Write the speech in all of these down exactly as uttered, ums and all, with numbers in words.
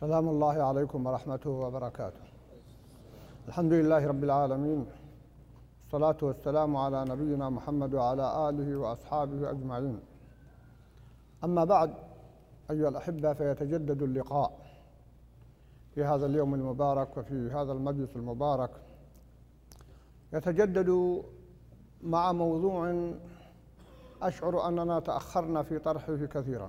سلام الله عليكم ورحمته وبركاته. الحمد لله رب العالمين، الصلاة والسلام على نبينا محمد وعلى آله وأصحابه أجمعين. أما بعد، أيها الأحبة، فيتجدد اللقاء في هذا اليوم المبارك وفي هذا المجلس المبارك، يتجدد مع موضوع أشعر أننا تأخرنا في طرحه كثيرا،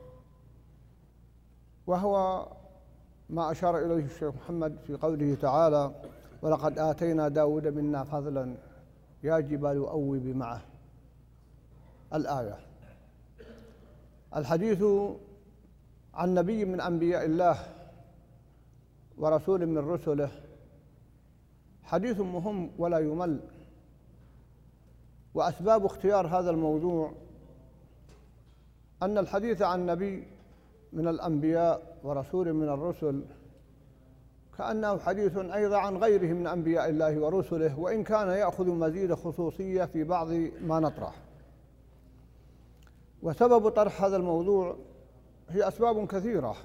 وهو ما أشار إليه الشيخ محمد في قوله تعالى: ولقد آتينا داود منا فضلا يا جبال أوبي معه. الآية. الحديث عن نبي من أنبياء الله ورسول من رسله حديث مهم ولا يمل، وأسباب اختيار هذا الموضوع أن الحديث عن نبي من الأنبياء ورسول من الرسل كأنه حديث أيضا عن غيره من أنبياء الله ورسله، وإن كان يأخذ مزيد خصوصية في بعض ما نطرح. وسبب طرح هذا الموضوع هي أسباب كثيرة،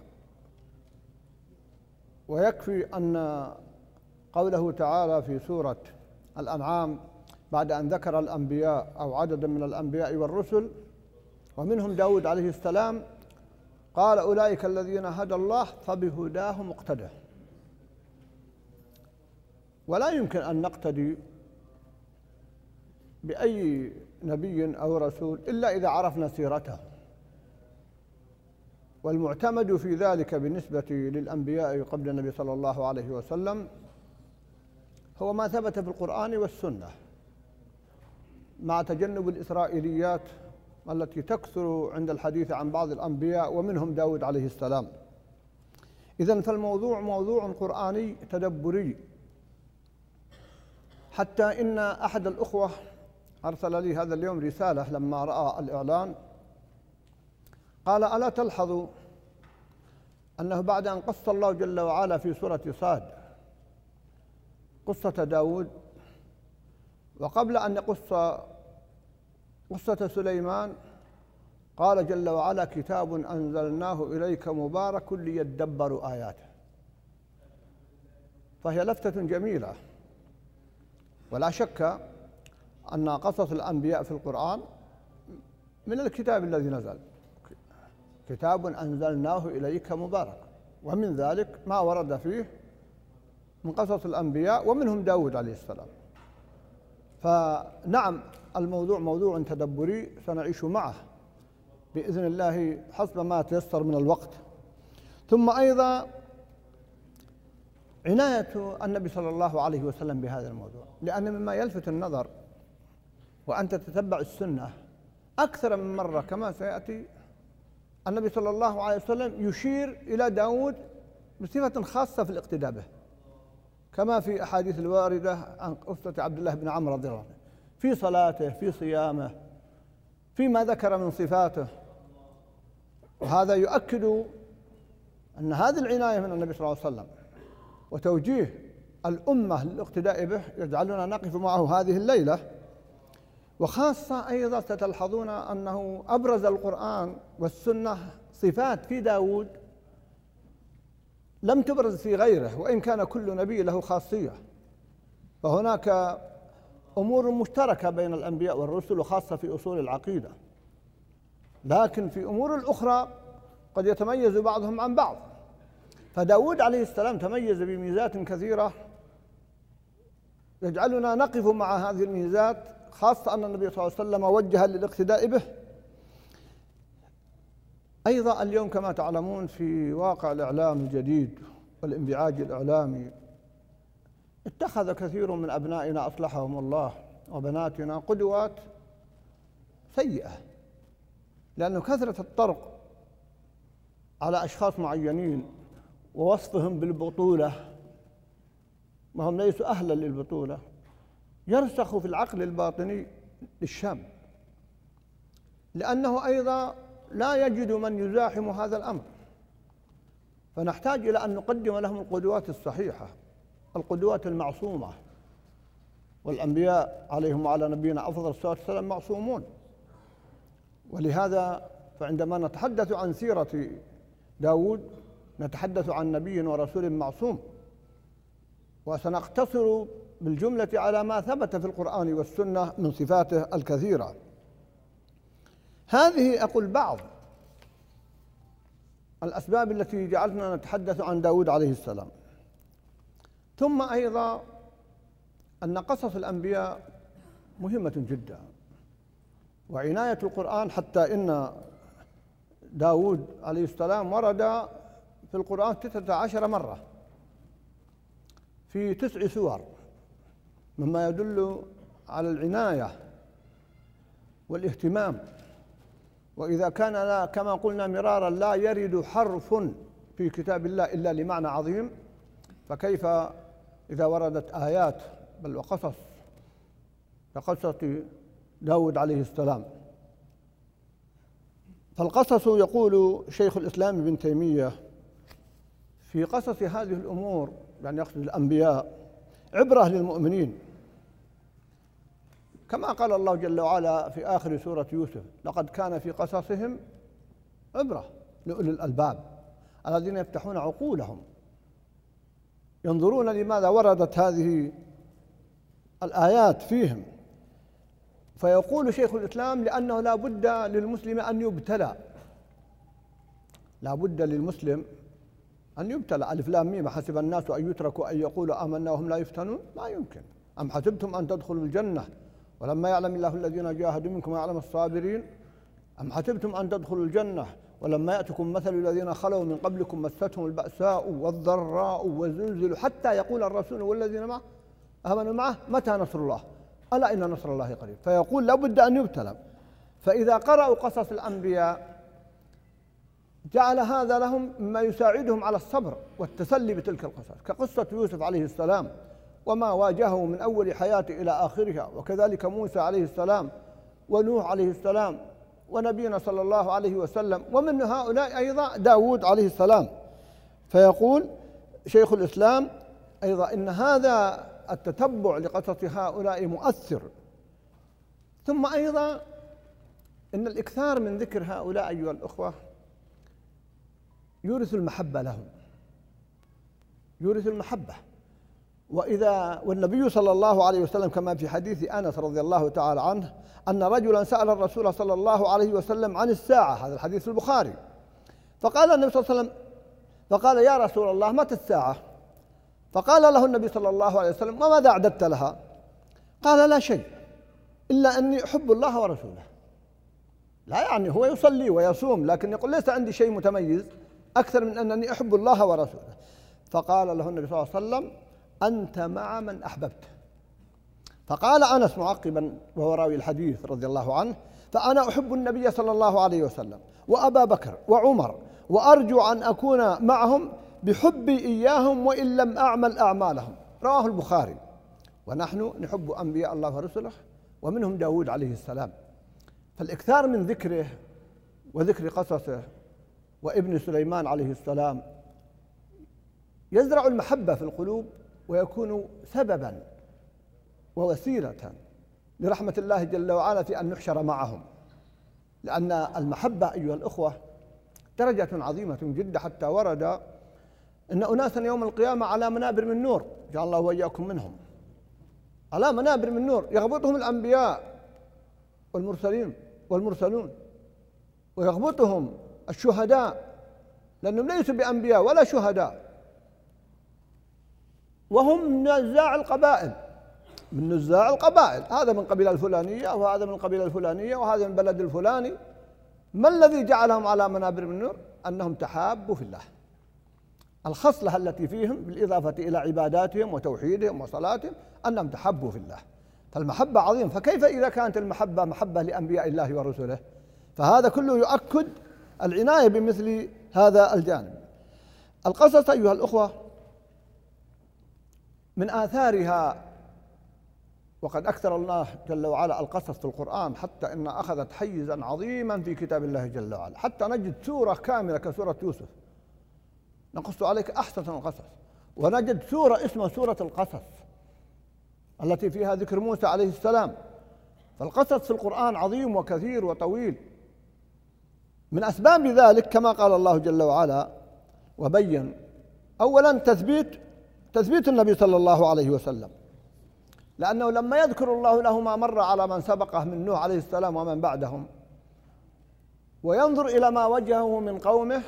ويكفي أن قوله تعالى في سورة الأنعام بعد أن ذكر الأنبياء أو عددا من الأنبياء والرسل ومنهم داود عليه السلام، قال: أولئك الذين هدى الله فبهداه مقتدى. ولا يمكن أن نقتدي بأي نبي أو رسول إلا إذا عرفنا سيرته، والمعتمد في ذلك بالنسبة للأنبياء قبل النبي صلى الله عليه وسلم هو ما ثبت في القرآن والسنة، مع تجنب الإسرائيليات التي تكثر عند الحديث عن بعض الأنبياء ومنهم داود عليه السلام. إذن فالموضوع موضوع قرآني تدبري، حتى إن أحد الأخوة أرسل لي هذا اليوم رسالة لما رأى الإعلان، قال: ألا تلحظوا أنه بعد أن قص الله جل وعلا في سورة صاد قصة داود، وقبل أن يقص قصة سليمان قال جل وعلا: كتاب أنزلناه إليك مبارك ليدبروا آياته. فهي لفتة جميلة، ولا شك أن قصص الأنبياء في القرآن من الكتاب الذي نزل، كتاب أنزلناه إليك مبارك، ومن ذلك ما ورد فيه من قصص الأنبياء ومنهم داود عليه السلام. فنعم، الموضوع موضوع تدبري سنعيش معه بإذن الله حسب ما تيسر من الوقت. ثم أيضا عناية النبي صلى الله عليه وسلم بهذا الموضوع، لأن مما يلفت النظر وأنت تتبع السنة أكثر من مرة كما سيأتي النبي صلى الله عليه وسلم يشير إلى داود بصفة خاصة في الاقتداء به، كما في أحاديث الواردة عن قصة عبد الله بن عمرو رضي الله عنه في صلاته، في صيامه، فيما ذكر من صفاته. وهذا يؤكد أن هذه العناية من النبي صلى الله عليه وسلم وتوجيه الأمة للاقتداء به يجعلنا نقف معه هذه الليلة. وخاصة أيضا ستلحظون أنه أبرز القرآن والسنة صفات في داود لم تبرز في غيره، وإن كان كل نبي له خاصية، فهناك أمور مشتركة بين الأنبياء والرسل، وخاصة في أصول العقيدة، لكن في أمور الأخرى قد يتميز بعضهم عن بعض. فداود عليه السلام تميز بميزات كثيرة يجعلنا نقف مع هذه الميزات، خاصة أن النبي صلى الله عليه وسلم وجه للاقتداء به. أيضا اليوم كما تعلمون في واقع الإعلام الجديد والانبعاج الإعلامي، اتخذ كثير من أبنائنا أصلحهم الله وبناتنا قدوات سيئة، لأن كثرة الطرق على أشخاص معينين ووصفهم بالبطولة وهم ليسوا أهلا للبطولة يرسخ في العقل الباطني للشاب، لأنه أيضا لا يجد من يزاحم هذا الأمر. فنحتاج إلى أن نقدم لهم القدوات الصحيحة، القدوات المعصومة، والأنبياء عليهم وعلى نبينا أفضل الصلاة والسلام معصومون. ولهذا فعندما نتحدث عن سيرة داود نتحدث عن نبي ورسول معصوم، وسنقتصر بالجملة على ما ثبت في القرآن والسنة من صفاته الكثيرة. هذه أقول بعض الأسباب التي جعلتنا نتحدث عن داود عليه السلام. ثم أيضا أن قصص الأنبياء مهمة جدا، وعناية القرآن، حتى إن داود عليه السلام ورد في القرآن تسعة عشر مرة في تسع سور، مما يدل على العناية والاهتمام. وإذا كان لا كما قلنا مرارا لا يرد حرف في كتاب الله إلا لمعنى عظيم، فكيف إذا وردت آيات بل وقصص كقصة داود عليه السلام. فالقصص، يقول شيخ الإسلام ابن تيمية في قصص هذه الأمور، يعني يقصد الأنبياء، عبرة للمؤمنين، كما قال الله جل وعلا في آخر سورة يوسف: لقد كان في قصصهم عبرة لأولي الألباب الذين يفتحون عقولهم ينظرون لماذا وردت هذه الآيات فيهم. فيقول شيخ الإسلام: لأنه لا بد للمسلم أن يبتلى، لا بد للمسلم أن يبتلى. ألف لام ميم حسب الناس أن يتركوا أن يقولوا آمنا وهم لا يفتنون، ما يمكن. أم حسبتم أن تدخلوا الجنة ولما يعلم الله الذين جاهدوا منكم ويعلم الصابرين، أم حسبتم أن تدخلوا الجنة ولما يأتكم مثل الذين خلوا من قبلكم مستهم البأساء والضراء وزلزلوا حتى يقول الرسول والذين معه آمنوا معه متى نصر الله ألا إن نصر الله قريب. فيقول لابد أن يبتلى. فإذا قرأوا قصص الأنبياء جعل هذا لهم مما يساعدهم على الصبر والتسلي بتلك القصص، كقصة يوسف عليه السلام وما واجهه من أول حياته إلى آخرها، وكذلك موسى عليه السلام ونوح عليه السلام ونبينا صلى الله عليه وسلم، ومن هؤلاء أيضا داود عليه السلام. فيقول شيخ الإسلام أيضا إن هذا التتبع لقصص هؤلاء مؤثر. ثم أيضا إن الإكثار من ذكر هؤلاء أيها الأخوة يورث المحبة لهم، يورث المحبة. وإذا والنبي صلى الله عليه وسلم كما في حديث أنس رضي الله تعالى عنه أن رجلا سأل الرسول صلى الله عليه وسلم عن الساعة، هذا الحديث في البخاري، فقال النبي صلى الله عليه وسلم فقال: يا رسول الله متى الساعة؟ فقال له النبي صلى الله عليه وسلم: وماذا أعددت لها؟ قال: لا شيء إلا أني أحب الله ورسوله. لا يعني هو يصلي ويصوم، لكن يقول ليس عندي شيء متميز أكثر من أنني أحب الله ورسوله. فقال له النبي صلى الله عليه وسلم: أنت مع من أحببت. فقال أنس معقبا وهو راوي الحديث رضي الله عنه: فأنا أحب النبي صلى الله عليه وسلم وأبا بكر وعمر، وأرجو أن أكون معهم بحبي إياهم وإن لم أعمل أعمالهم. رواه البخاري. ونحن نحب أنبياء الله ورسله، ومنهم داود عليه السلام. فالإكثار من ذكره وذكر قصصه وابن سليمان عليه السلام يزرع المحبة في القلوب، ويكون سببا ووسيلة لرحمة الله جل وعلا في أن نحشر معهم. لأن المحبة أيها الأخوة درجة عظيمة جدا، حتى ورد إن أناسا يوم القيامة على منابر من نور، جعل الله وإياكم منهم، على منابر من نور يغبطهم الأنبياء والمرسلين والمرسلون، ويغبطهم الشهداء لأنهم ليسوا بأنبياء ولا شهداء، وهم من نزاع القبائل، من نزاع القبائل، هذا من قبيلة الفلانية وهذا من القبيلة الفلانية وهذا من البلد الفلاني. ما الذي جعلهم على منابر من نور؟ أنهم تحابوا في الله. الخصلة التي فيهم بالإضافة إلى عباداتهم وتوحيدهم وصلاتهم أنهم تحبوا في الله. فالمحبة عظيمة. فكيف إذا كانت المحبة محبة لأنبياء الله ورسله؟ فهذا كله يؤكد العناية بمثل هذا الجانب. القصص أيها الأخوة من آثارها، وقد أكثر الله جل وعلا القصص في القرآن حتى إن أخذت حيزا عظيما في كتاب الله جل وعلا، حتى نجد سورة كاملة كسورة يوسف نقص عليك أحسن القصص، ونجد سورة اسمها سورة القصص التي فيها ذكر موسى عليه السلام. فالقصص في القرآن عظيم وكثير وطويل. من أسباب ذلك كما قال الله جل وعلا: وبين أولا تثبيت تثبيت النبي صلى الله عليه وسلم، لأنه لما يذكر الله له ما مر على من سبقه من نوح عليه السلام ومن بعدهم، وينظر إلى ما وجهه من قومه،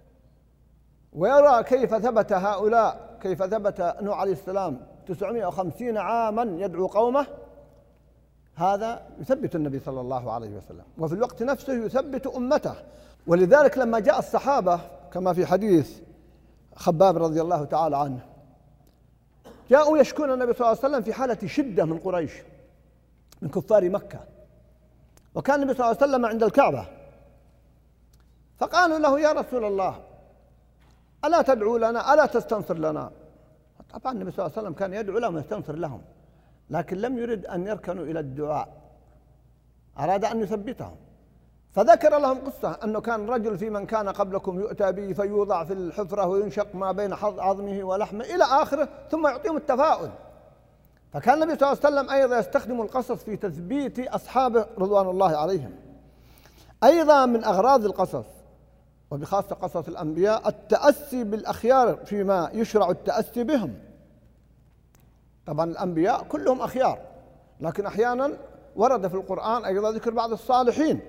ويرى كيف ثبت هؤلاء، كيف ثبت نوح عليه السلام تسعمائة وخمسين عاما يدعو قومه، هذا يثبت النبي صلى الله عليه وسلم، وفي الوقت نفسه يثبت أمته. ولذلك لما جاء الصحابة كما في حديث خباب رضي الله تعالى عنه، جاءوا يشكون النبي صلى الله عليه وسلم في حالة شدة من قريش، من كفار مكة، وكان النبي صلى الله عليه وسلم عند الكعبة، فقالوا له يا رسول الله ألا تدعو لنا، ألا تستنصر لنا؟ طبعا النبي صلى الله عليه وسلم كان يدعو لهم ويستنصر لهم، لكن لم يرد أن يركنوا إلى الدعاء، أراد أن يثبتهم، فذكر لهم قصة أنه كان رجل في من كان قبلكم يؤتى به فيوضع في الحفرة وينشق ما بين عظمه ولحمه إلى آخره، ثم يعطيهم التفاؤل. فكان النبي صلى الله عليه وسلم أيضا يستخدم القصص في تثبيت أصحابه رضوان الله عليهم. أيضا من أغراض القصص وبخاصة قصص الأنبياء التأسي بالأخيار فيما يشرع التأسي بهم. طبعا الأنبياء كلهم أخيار، لكن أحيانا ورد في القرآن أيضا ذكر بعض الصالحين،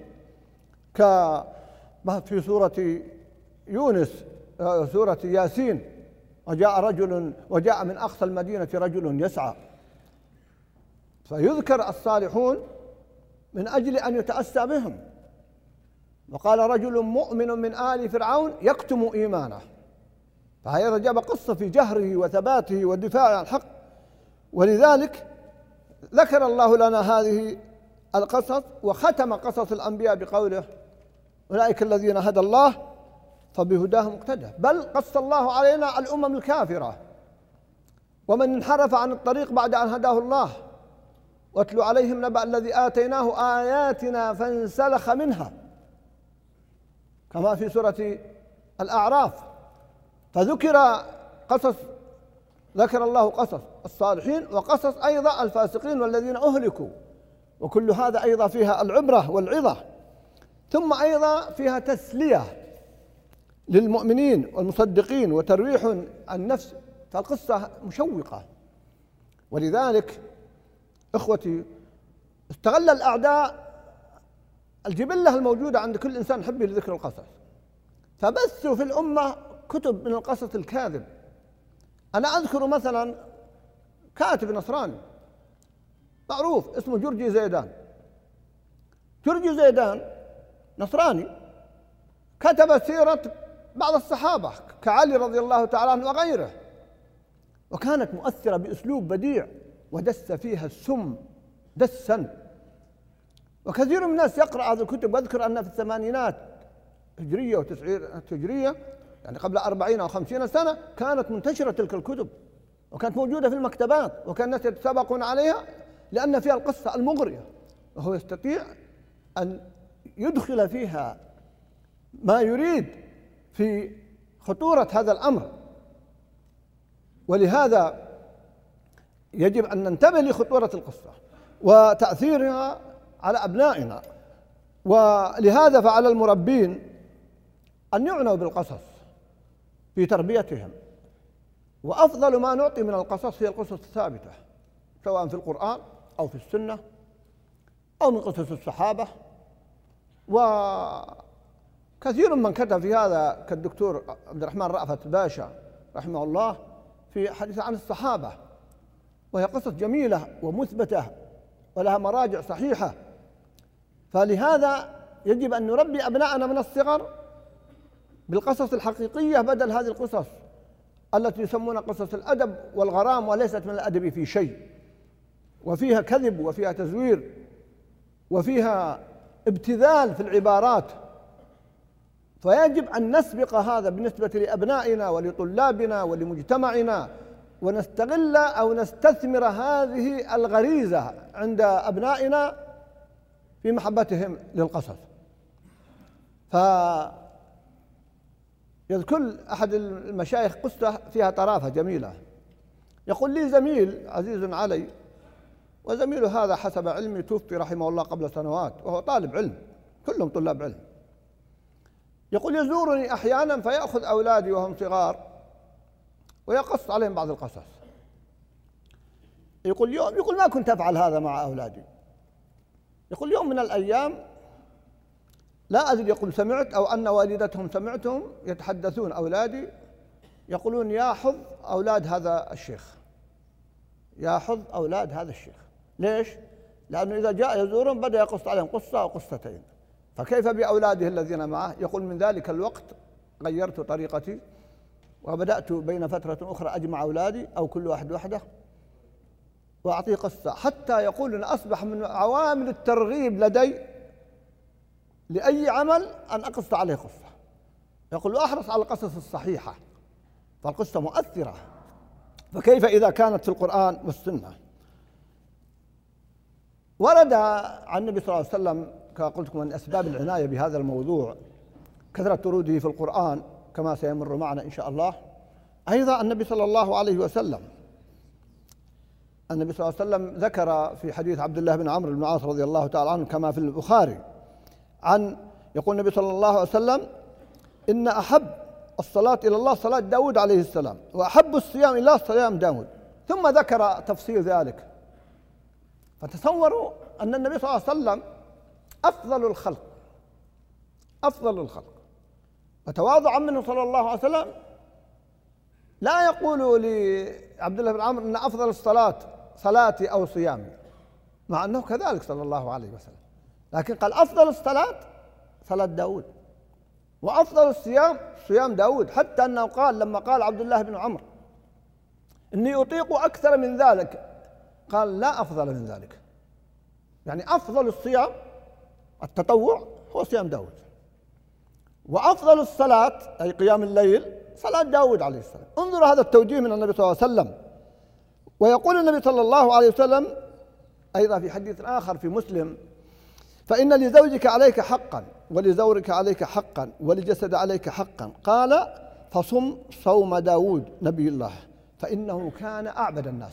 كما في سورة يونس، سورة ياسين، وجاء رجل وجاء من أقصى المدينة رجل يسعى، فيذكر الصالحون من أجل أن يتأسى بهم. وقال رجل مؤمن من آل فرعون يكتم إيمانه، فهذا جاب قصة في جهره وثباته والدفاع عن الحق. ولذلك ذكر الله لنا هذه القصص، وختم قصص الأنبياء بقوله أولئك الذين هدى الله فبهداهم اقتدى، بل قص الله علينا الأمم الكافرة ومن انحرف عن الطريق بعد أن هداه الله، واتلو عليهم نبأ الذي آتيناه آياتنا فانسلخ منها، كما في سورة الأعراف. فذكر قصص، ذكر الله قصص الصالحين وقصص أيضا الفاسقين والذين أهلكوا، وكل هذا أيضا فيها العبرة والعظة، ثم أيضا فيها تسلية للمؤمنين والمصدقين وترويح النفس، فالقصة مشوقة. ولذلك إخوتي استغل الأعداء الجبلة الموجودة عند كل إنسان حبه لذكر القصص، فبثوا في الأمة كتب من القصص الكاذب. أنا أذكر مثلا كاتب نصراني معروف اسمه جورجي زيدان. جورجي زيدان نصراني، كتب سيرة بعض الصحابة كعلي رضي الله تعالى عنه وغيره، وكانت مؤثرة بأسلوب بديع، ودس فيها السم دسا، وكثير من الناس يقرأ هذه الكتب. واذكر أن في الثمانينات هجرية وتسعين هجرية، يعني قبل أربعين أو خمسين سنة، كانت منتشرة تلك الكتب وكانت موجودة في المكتبات، وكان الناس يتسابقون عليها لأن فيها القصة المغرية، وهو يستطيع أن يدخل فيها ما يريد في خطورة هذا الأمر. ولهذا يجب أن ننتبه لخطورة القصة وتأثيرها على أبنائنا. ولهذا فعلى المربين أن يعنوا بالقصص في تربيتهم، وأفضل ما نعطي من القصص هي القصص الثابتة، سواء في القرآن أو في السنة أو من قصص الصحابة. وكثير من كتب في هذا كالدكتور عبد الرحمن رأفت باشا رحمه الله في حديث عن الصحابة، وهي قصص جميلة ومثبتة ولها مراجع صحيحة. فلهذا يجب أن نربي أبناءنا من الصغر بالقصص الحقيقية بدل هذه القصص التي يسمونها قصص الأدب والغرام، وليست من الأدب في شيء، وفيها كذب وفيها تزوير وفيها ابتذال في العبارات. فيجب أن نسبق هذا بالنسبة لأبنائنا ولطلابنا ولمجتمعنا، ونستغل أو نستثمر هذه الغريزة عند أبنائنا في محبتهم للقصص. فيذكر أحد المشايخ قصة فيها طرافة جميلة، يقول لي زميل عزيز علي، وزميل هذا حسب علمي توفي رحمه الله قبل سنوات، وهو طالب علم، كلهم طلاب علم. يقول يزورني أحيانا فيأخذ أولادي وهم صغار ويقص عليهم بعض القصص. يقول يوم يقول ما كنت أفعل هذا مع أولادي. يقول يوم من الأيام لا أدري، يقول سمعت أو أن والدتهم سمعتهم يتحدثون أولادي يقولون ياحظ أولاد هذا الشيخ، ياحظ أولاد هذا الشيخ. ليش؟ لأنه إذا جاء يزورهم بدأ يقص عليهم قصة أو قصتين، فكيف بأولاده الذين معه؟ يقول من ذلك الوقت غيرت طريقتي وبدأت بين فترة أخرى أجمع أولادي أو كل واحد وحده وأعطيه قصة، حتى يقول أن أصبح من عوامل الترغيب لدي لأي عمل أن أقص عليه قصة. يقول وأحرص على القصص الصحيحة، فالقصة مؤثرة، فكيف إذا كانت في القرآن والسنة؟ ورد عن النبي صلى الله عليه وسلم كما قلت لكم من أسباب العناية بهذا الموضوع كثرة وروده في القرآن كما سيمر معنا إن شاء الله. أيضا النبي صلى الله عليه وسلم النبي صلى الله عليه وسلم ذكر في حديث عبد الله بن عمرو بن العاص رضي الله تعالى عنه كما في البخاري عن يقول النبي صلى الله عليه وسلم إن أحب الصلاة إلى الله صلاة داود عليه السلام وأحب الصيام إلى الله صيام داود، ثم ذكر تفصيل ذلك. فتصوروا أن النبي صلى الله عليه وسلم أفضل الخلق أفضل الخلق وتواضعا منه صلى الله عليه وسلم لا يقول لعبد الله بن عمرو أن أفضل الصلاة صلاتي أو صيامي، مع أنه كذلك صلى الله عليه وسلم، لكن قال أفضل الصلاة صلاة داود وأفضل الصيام صيام داود، حتى أنه قال لما قال عبد الله بن عمرو إني أطيق أكثر من ذلك قال لا أفضل من ذلك، يعني أفضل الصيام التطوع هو صيام داود، وأفضل الصلاة أي قيام الليل صلاة داود عليه السلام. انظروا هذا التوجيه من النبي صلى الله عليه وسلم. ويقول النبي صلى الله عليه وسلم أيضا في حديث آخر في مسلم فإن لزوجك عليك حقا ولزورك عليك حقا ولجسد عليك حقا، قال فصم صوم داود نبي الله فإنه كان أعبد الناس.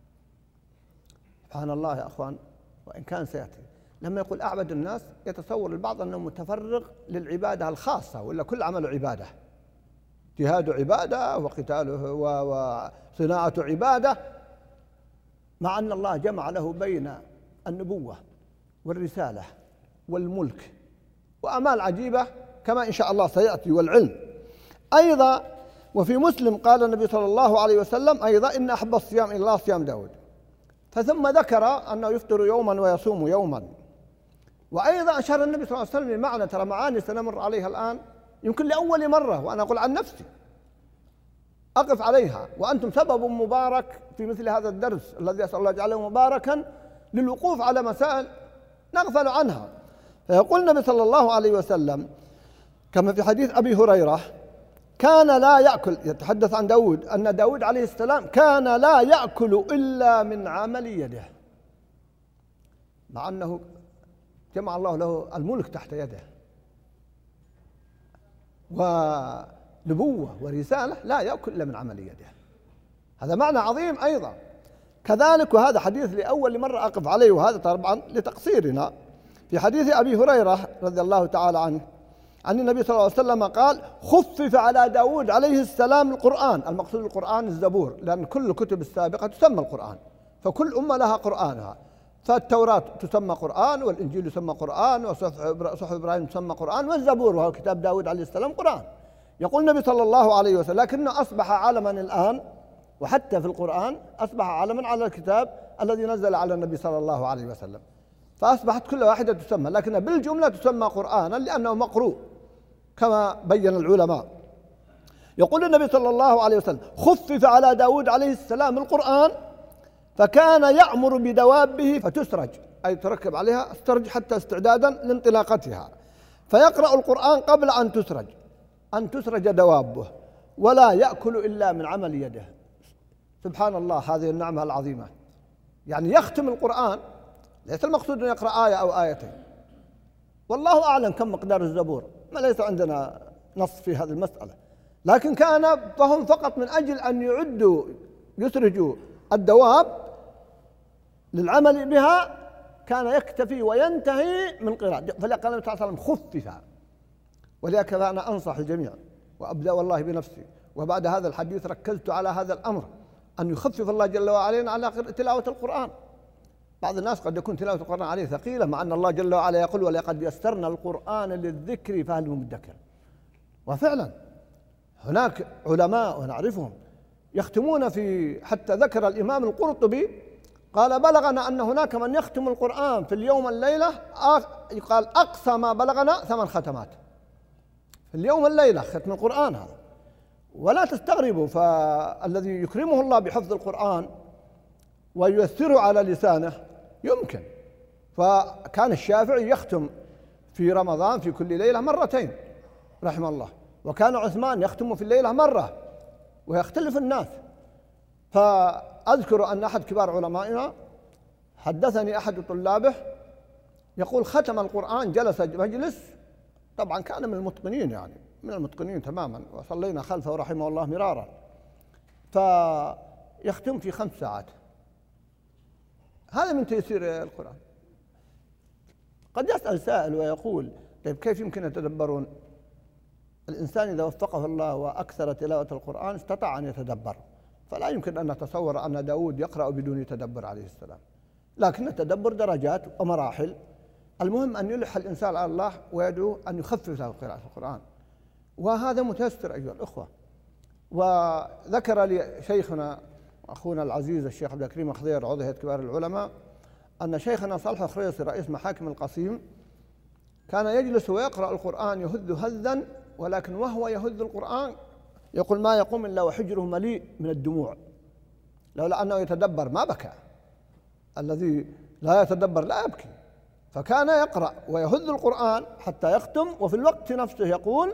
سبحان الله يا أخوان، وإن كان سيأتي لما يقول أعبد الناس يتصور البعض أنه متفرغ للعبادة الخاصة، ولا كل عمل عبادة، جهاد عبادة وقتاله وصناعة عبادة، مع أن الله جمع له بين النبوة والرسالة والملك وأعمال عجيبة كما إن شاء الله سيأتي والعلم. أيضا وفي مسلم قال النبي صلى الله عليه وسلم أيضا إن أحب الصيام إلى الله صيام داود، فثم ذكر أنه يفطر يوما ويصوم يوما. وأيضا أشار النبي صلى الله عليه وسلم بمعنى ترى معاني سنمر عليها الآن يمكن لأول مرة، وأنا أقول عن نفسي أقف عليها، وأنتم سبب مبارك في مثل هذا الدرس الذي أسأل الله يجعله مباركا للوقوف على مسائل نغفل عنها. فيقول النبي صلى الله عليه وسلم كما في حديث أبي هريرة كان لا يأكل، يتحدث عن داود أن داود عليه السلام كان لا يأكل إلا من عمل يده، مع أنه جمع الله له الملك تحت يده ونبوة ورسالة، لا يأكل إلا من عمل يده. هذا معنى عظيم أيضا كذلك. وهذا حديث لأول مرة أقف عليه، وهذا طبعا لتقصيرنا. في حديث أبي هريرة رضي الله تعالى عنه عن النبي صلى الله عليه وسلم قال خفف على داود عليه السلام القرآن، المقصود القرآن الزبور، لأن كل الكتب السابقة تسمى القرآن، فكل أمة لها قرآنها، فالتوراة تسمى قرآن والإنجيل يسمى قرآن وصحف إبراهيم تسمى قرآن والزبور وهو كتاب داود عليه السلام قرآن. يقول النبي صلى الله عليه وسلم لكنه أصبح علما الآن، وحتى في القرآن أصبح علما على الكتاب الذي نزل على النبي صلى الله عليه وسلم، فأصبحت كل واحدة تسمى، لكن بالجملة تسمى قرآنا لأنه مقروء كما بين العلماء. يقول النبي صلى الله عليه وسلم خفف على داود عليه السلام القرآن فكان يأمر بدوابه فتسرج، أي تركب عليها استرج حتى استعدادا لانطلاقتها، فيقرأ القرآن قبل أن تسرج أن تسرج دوابه ولا يأكل إلا من عمل يده. سبحان الله، هذه النعمة العظيمة. يعني يختم القرآن، ليس المقصود أن يقرأ آية أو آيتين، والله أعلم كم مقدار الزبور، ما ليس عندنا نص في هذه المسألة، لكن كان فهم فقط من أجل أن يعدوا يسرجوا الدواب للعمل بها كان يكتفي وينتهي من قراءة. فلقال النبي صلى الله عليه وسلم خفف، ولذلك أنا أنصح الجميع، وأبدأ والله بنفسي، وبعد هذا الحديث ركزت على هذا الأمر، أن يخفف الله جل وعلا على تلاوة القرآن. بعض الناس قد يكون تلاوة القرآن عليه ثقيلة، مع أن الله جل وعلا يقول ولقد يسرنا القرآن للذكر فهل من مدكر. وفعلا هناك علماء ونعرفهم يختمون في، حتى ذكر الإمام القرطبي قال بلغنا أن هناك من يختم القرآن في اليوم الليلة، قال أقصى ما بلغنا ثمان ختمات في اليوم الليلة، ختم القرآن هذا. ولا تستغربوا، فالذي يكرمه الله بحفظ القرآن وييسره على لسانه يمكن. فكان الشافعي يختم في رمضان في كل ليلة مرتين رحمه الله، وكان عثمان يختم في الليلة مرة، ويختلف الناس. فأذكر أن أحد كبار علمائنا حدثني أحد طلابه يقول ختم القرآن، جلس مجلس، طبعا كان من المتقنين، يعني من المتقنين تماما، وصلينا خلفه رحمه الله مرارا، فيختم في خمس ساعات. هذا من تيسير القرآن. قد يسأل سائل ويقول طيب كيف يمكن يتدبرون؟ الإنسان إذا وفقه الله وأكثر تلاوة القرآن استطاع أن يتدبر، فلا يمكن أن نتصور أن داود يقرأ بدون تدبر عليه السلام، لكن التدبر درجات ومراحل. المهم أن يلح الإنسان على الله ويدعو أن يخفف له قراءة القرآن، وهذا متيسر أيها الأخوة. وذكر لي شيخنا أخونا العزيز الشيخ عبد الكريم خضير عضو هيئة كبار العلماء أن شيخنا صالح الخريصي رئيس محاكم القصيم كان يجلس ويقرأ القرآن يهذ هذا، ولكن وهو يهذ القرآن يقول ما يقوم إلا وحجره مليء من الدموع، لولا أنه يتدبر ما بكى. الذي لا يتدبر لا يبكي. فكان يقرأ ويهذ القرآن حتى يختم، وفي الوقت نفسه يقول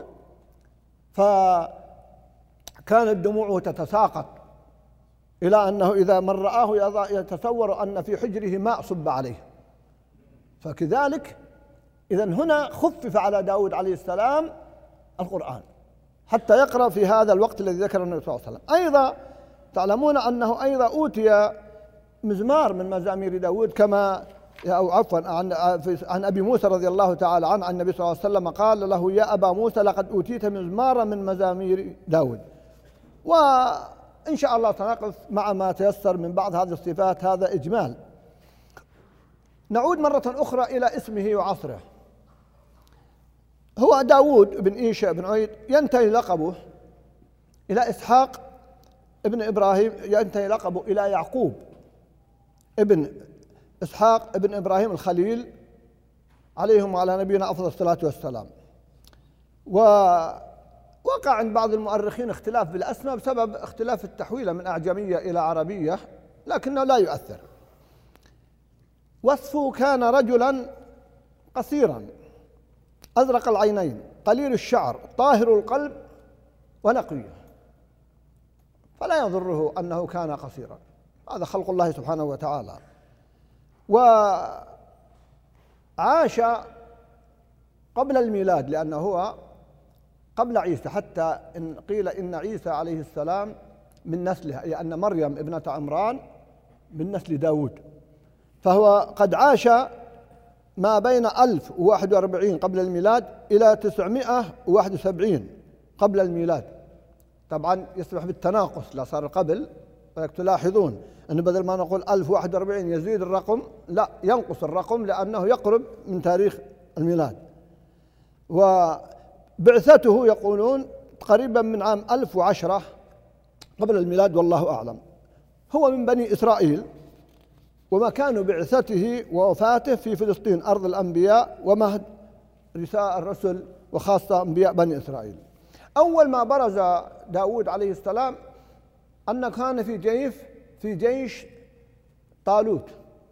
فكانت دموعه تتساقط، إلى أنه إذا من رآه يتصور أن في حجره ماء صب عليه. فكذلك إذا هنا خفف على داود عليه السلام القرآن حتى يقرأ في هذا الوقت الذي ذكر النبي صلى الله عليه وسلم. أيضا تعلمون أنه أيضا أوتي مزمار من مزامير داود، كما أو عفوا عن عن أبي موسى رضي الله تعالى عنه عن النبي صلى الله عليه وسلم قال له يا أبا موسى لقد أوتيت مزمارا من مزامير داود. وإن شاء الله سنقف مع ما تيسر من بعض هذه الصفات، هذا إجمال. نعود مرة أخرى إلى اسمه وعصره. هو داود بن إيشا بن عيد ينتهي لقبه إلى إسحاق ابن إبراهيم، ينتهي لقبه إلى يعقوب ابن إسحاق ابن إبراهيم الخليل عليهم وعلى نبينا أفضل الصلاة والسلام. ووقع عند بعض المؤرخين اختلاف بالأسماء بسبب اختلاف التحويلة من أعجمية إلى عربية، لكنه لا يؤثر. وصفه كان رجلا قصيرا أزرق العينين قليل الشعر طاهر القلب ونقي، فلا يضره أنه كان قصيرا، هذا خلق الله سبحانه وتعالى. وعاش قبل الميلاد، لأنه هو قبل عيسى، حتى إن قيل إن عيسى عليه السلام من نسله، أي أن مريم ابنة عمران من نسل داود، فهو قد عاش ما بين ألف وواحد وأربعين قبل الميلاد إلى تسعمائة وواحد وسبعين قبل الميلاد. طبعا يسمح بالتناقص، لا صار قبل، تلاحظون أنه بدل ما نقول ألف وواحد وأربعين يزيد الرقم، لا ينقص الرقم لأنه يقرب من تاريخ الميلاد. وبعثته يقولون قريبا من عام ألف وعشرة قبل الميلاد، والله أعلم. هو من بني إسرائيل، ومكان بعثته ووفاته في فلسطين أرض الأنبياء ومهد رساء الرسل، وخاصة أنبياء بني إسرائيل. أول ما برز داود عليه السلام أن كان في جيش في جيش طالوت،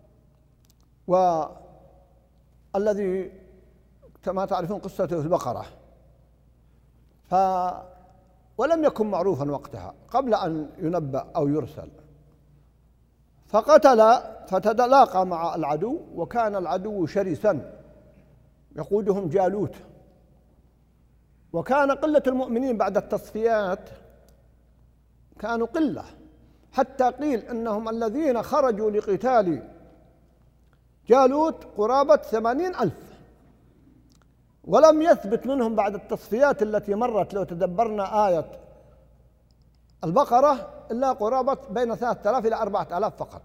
والذي كما تعرفون قصته في البقرة، ف ولم يكن معروفا وقتها قبل أن ينبأ أو يرسل، فقتل فتلاقى مع العدو، وكان العدو شرسا يقودهم جالوت، وكان قلة المؤمنين بعد التصفيات كانوا قلة، حتى قيل إنهم الذين خرجوا لقتال جالوت قرابة ثمانين ألف، ولم يثبت منهم بعد التصفيات التي مرت، لو تدبرنا آية البقرة، إلا قرابة بين ثلاثة آلاف إلى أربعة آلاف فقط.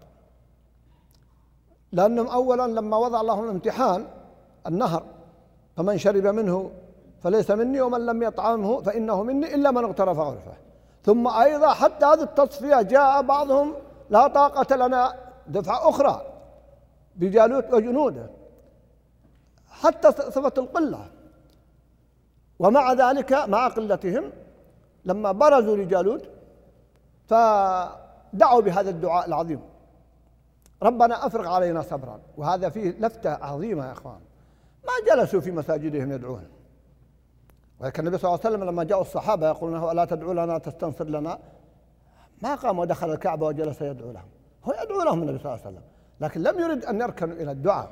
لأنهم أولا لما وضع لهم الامتحان النهر، فمن شرب منه فليس مني ومن لم يطعمه فإنه مني إلا من اغترف غرفه. ثم أيضا حتى هذه التصفية جاء بعضهم لا طاقة لنا دفعة أخرى بجالوت وجنوده، حتى صفة القلة. ومع ذلك مع قلتهم لما برزوا لجالوت فدعوا بهذا الدعاء العظيم: ربنا أفرغ علينا صبرا. وهذا فيه لفتة عظيمة يا أخوان، ما جلسوا في مساجدهم يدعون. ولكن النبي صلى الله عليه وسلم لما جاءوا الصحابة يقولون ألا تدعو لنا تستنصر لنا، ما قام ودخل الكعبة وجلس يدعو لهم، هو يدعو لهم النبي صلى الله عليه وسلم، لكن لم يرد أن يركنوا إلى الدعاء.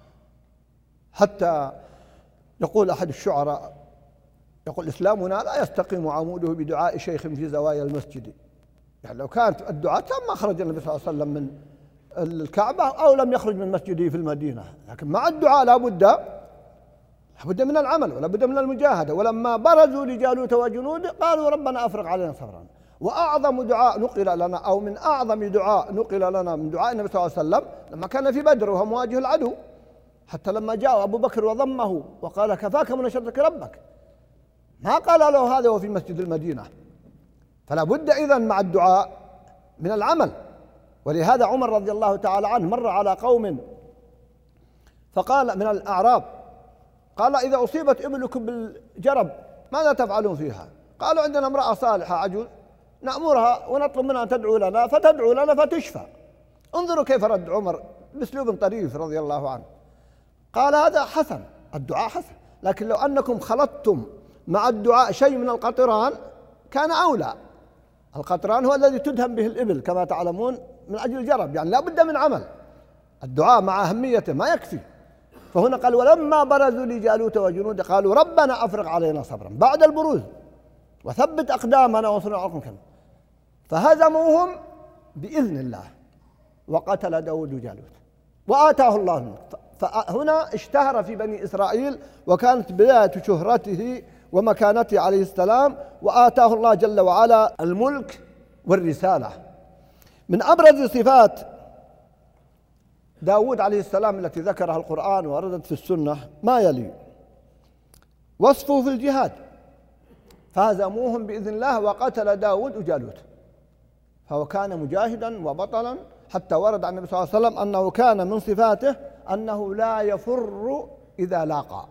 حتى يقول أحد الشعراء، يقول: إسلامنا لا يستقيم عموده بدعاء شيخ في زوايا المسجد. يعني لو كانت الدعاء ما خرج النبي صلى الله عليه وسلم من الكعبة أو لم يخرج من مسجده في المدينة، لكن مع الدعاء لا بد لا بد من العمل ولا بد من المجاهدة. ولما برزوا لجالوت وجنوده قالوا: ربنا أفرغ علينا صبرا. وأعظم دعاء نقل لنا، أو من أعظم دعاء نقل لنا من دعاء النبي صلى الله عليه وسلم لما كان في بدر وهو مواجه العدو، حتى لما جاء أبو بكر وضمه وقال: كفاك من شرك ربك، ما قال له هذا وفي مسجد المدينة. فلا بد إذن مع الدعاء من العمل. ولهذا عمر رضي الله تعالى عنه مر على قوم فقال من الأعراب، قال: إذا أصيبت إبلكم بالجرب ماذا تفعلون فيها؟ قالوا: عندنا امرأة صالحة عجوز نأمرها ونطلب منها أن تدعو لنا فتدعو لنا فتشفى. انظروا كيف رد عمر بأسلوب طريف رضي الله عنه. قال: هذا حسن، الدعاء حسن، لكن لو أنكم خلطتم مع الدعاء شيء من القطران كان أولى. القطران هو الذي تدهم به الإبل كما تعلمون من أجل الجرب، يعني لا بد من عمل. الدعاء مع أهميته ما يكفي. فهنا قال: ولما برزوا لجالوت وجنوده قالوا ربنا أفرغ علينا صبرا، بعد البروز، وثبت أقدامنا وانصرنا على القوم الكافرين. فهزموهم بإذن الله، وقتل داود جالوت وآتاه الله الملك. فهنا اشتهر في بني إسرائيل، وكانت بداية شهرته ومكانته عليه السلام، وآتاه الله جل وعلا الملك والرسالة. من أبرز صفات داود عليه السلام التي ذكرها القرآن وردت في السنة ما يلي: وصفه في الجهاد، فهزموهم بإذن الله وقتل داود جالوت، فهو كان مجاهدا وبطلا، حتى ورد عن النبي صلى الله عليه وسلم أنه كان من صفاته أنه لا يفر إذا لاقى.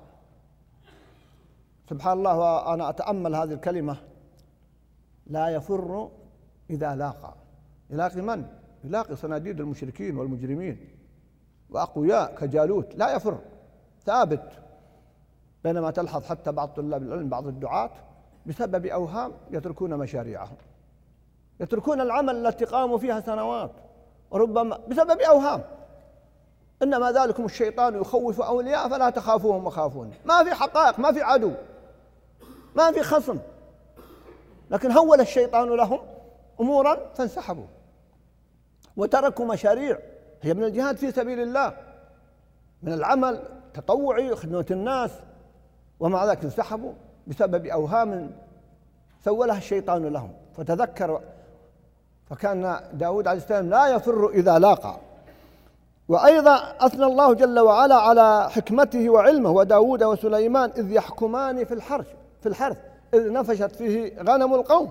سبحان الله، وأنا أتأمل هذه الكلمة: لا يفر إذا لاقى. يلاقي من؟ يلاقي صناديد المشركين والمجرمين وأقوياء كجالوت، لا يفر، ثابت. بينما تلحظ حتى بعض طلاب العلم بعض الدعاة بسبب أوهام يتركون مشاريعهم، يتركون العمل التي قاموا فيها سنوات، وربما بسبب أوهام. إنما ذلكم الشيطان يخوف أولياء فلا تخافوهم وخافون. ما في حقائق، ما في عدو، ما في خصم، لكن هول الشيطان لهم أمورا فانسحبوا وتركوا مشاريع هي من الجهاد في سبيل الله، من العمل التطوعي خدمة الناس، ومع ذلك انسحبوا بسبب أوهام سولها الشيطان لهم. فتذكر، فكان داود عليه السلام لا يفر إذا لاقى. وأيضا أثنى الله جل وعلا على حكمته وعلمه: وداود وسليمان إذ يحكمان في الحرث في الحرث إذ نفشت فيه غنم القوم.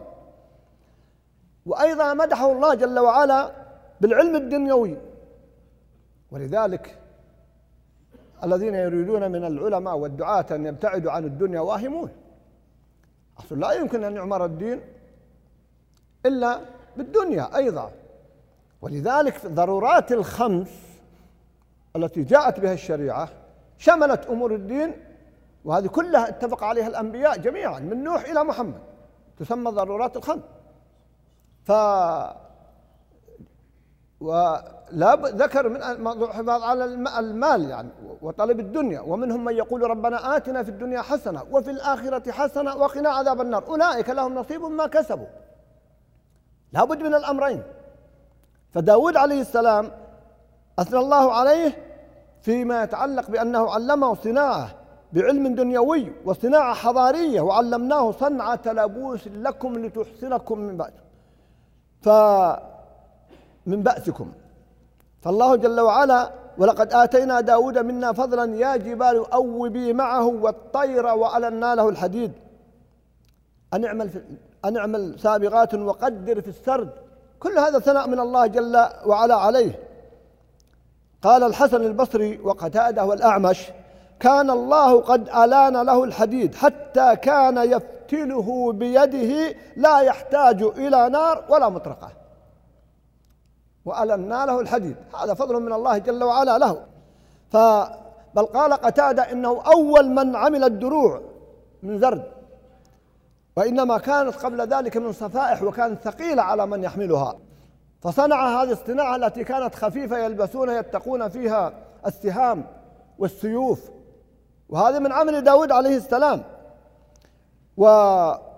وأيضا مدحه الله جل وعلا بالعلم الدنيوي. ولذلك الذين يريدون من العلماء والدعاة أن يبتعدوا عن الدنيا واهمون. أصل لا يمكن أن يعمر الدين إلا بالدنيا أيضا. ولذلك الضرورات الخمس التي جاءت بها الشريعة شملت أمور الدين، وهذه كلها اتفق عليها الأنبياء جميعا من نوح إلى محمد، تسمى ضرورات الخمس. ف ولا ذكر من موضوع الحفاظ على المال يعني وطلب الدنيا، ومنهم من يقول ربنا آتنا في الدنيا حسنة وفي الآخرة حسنة وقنا عذاب النار، أولئك لهم نصيب ما كسبوا. لا بد من الأمرين. فداود عليه السلام أثنى الله عليه فيما يتعلق بأنه علمه صناعة بعلم دنيوي وصناعة حضارية، وعلمناه صنعة لبوس لكم لتحصنكم من بأس فمن بأسكم. فالله جل وعلا: ولقد آتينا داود منا فضلا يا جبال أوبي معه والطير وألنا له الحديد أن اعمل في أن اعمل سابغات وقدر في السرد. كل هذا ثناء من الله جل وعلا عليه. قال الحسن البصري وقتادة والأعمش: كان الله قد ألان له الحديد حتى كان يفتله بيده لا يحتاج إلى نار ولا مطرقة. وألنا له الحديد، هذا فضل من الله جل وعلا له. بل قال قتادة إنه أول من عمل الدروع من زرد، وإنما كانت قبل ذلك من صفائح وكانت ثقيلة على من يحملها، فصنع هذه الصناعة التي كانت خفيفة يلبسون يتقون فيها السهام والسيوف، وهذا من عمل داود عليه السلام. وكذلك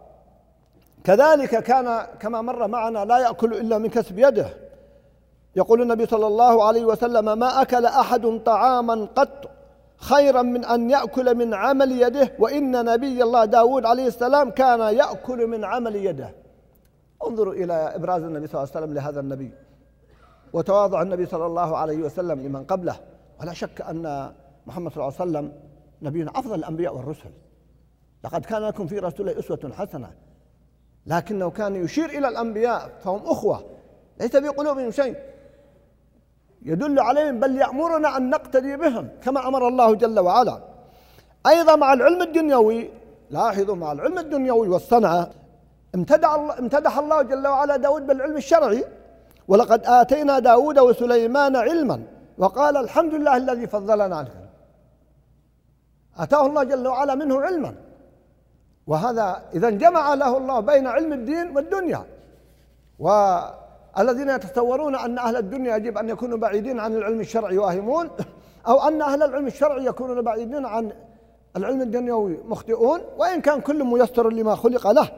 كان كما مر معنا لا يأكل إلا من كسب يده. يقول النبي صلى الله عليه وسلم: ما أكل أحد طعاما قط خيرا من أن يأكل من عمل يده، وإن نبي الله داود عليه السلام كان يأكل من عمل يده. انظروا إلى إبراز النبي صلى الله عليه وسلم لهذا النبي، وتواضع النبي صلى الله عليه وسلم لمن قبله. ولا شك أن محمد صلى الله عليه وسلم نبينا أفضل الأنبياء والرسل. لقد كان لكم في رسوله أسوة حسنة، لكنه كان يشير إلى الأنبياء فهم أخوة ليس في قلوبهم شيء يدل عليهم، بل يأمرنا أن نقتدي بهم كما أمر الله جل وعلا. أيضا مع العلم الدنيوي، لاحظوا، مع العلم الدنيوي والصنعة امتدح الله, امتدح الله جل وعلا داود بالعلم الشرعي: ولقد آتينا داود وسليمان علما، وقال: الحمد لله الذي فضلنا على العالمين. آتاه الله جل وعلا منه علما، وهذا إذا جمع له الله بين علم الدين والدنيا. والذين يتصورون أن أهل الدنيا يجب أن يكونوا بعيدين عن العلم الشرعي واهمون، أو أن أهل العلم الشرعي يكونون بعيدين عن العلم الدنيوي مخطئون، وإن كان كل ميسر لما خلق له.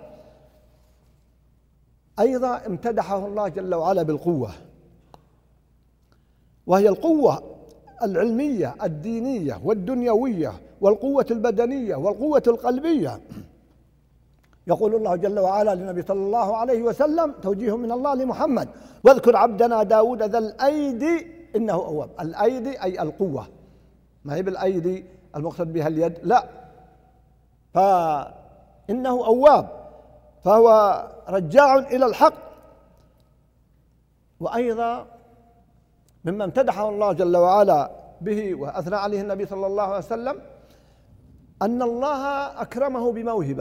أيضا امتدحه الله جل وعلا بالقوة، وهي القوة العلمية الدينية والدنيوية والقوة البدنية والقوة القلبية. يقول الله جل وعلا للنبي صلى الله عليه وسلم توجيه من الله لمحمد: واذكر عبدنا داود ذا الأيدي إنه أواب. الأيدي أي القوة، ما هي بالأيدي المقصد بها اليد، لا، فإنه أواب، فهو رجاع إلى الحق. وأيضا مما امتدحه الله جل وعلا به وأثنى عليه النبي صلى الله عليه وسلم أن الله أكرمه بموهبة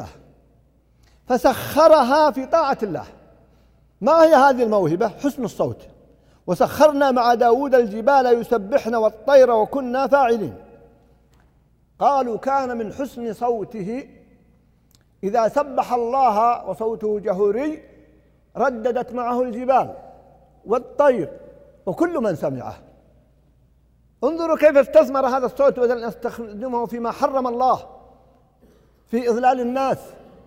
فسخرها في طاعة الله. ما هي هذه الموهبة؟ حسن الصوت. وسخرنا مع داود الجبال يسبحن والطير وكنا فاعلين. قالوا كان من حسن صوته إذا سبح الله وصوته جهوري رددت معه الجبال والطير وكل من سمعه. انظروا كيف استثمر هذا الصوت بدل أن يستخدمه فيما حرم الله في إضلال الناس،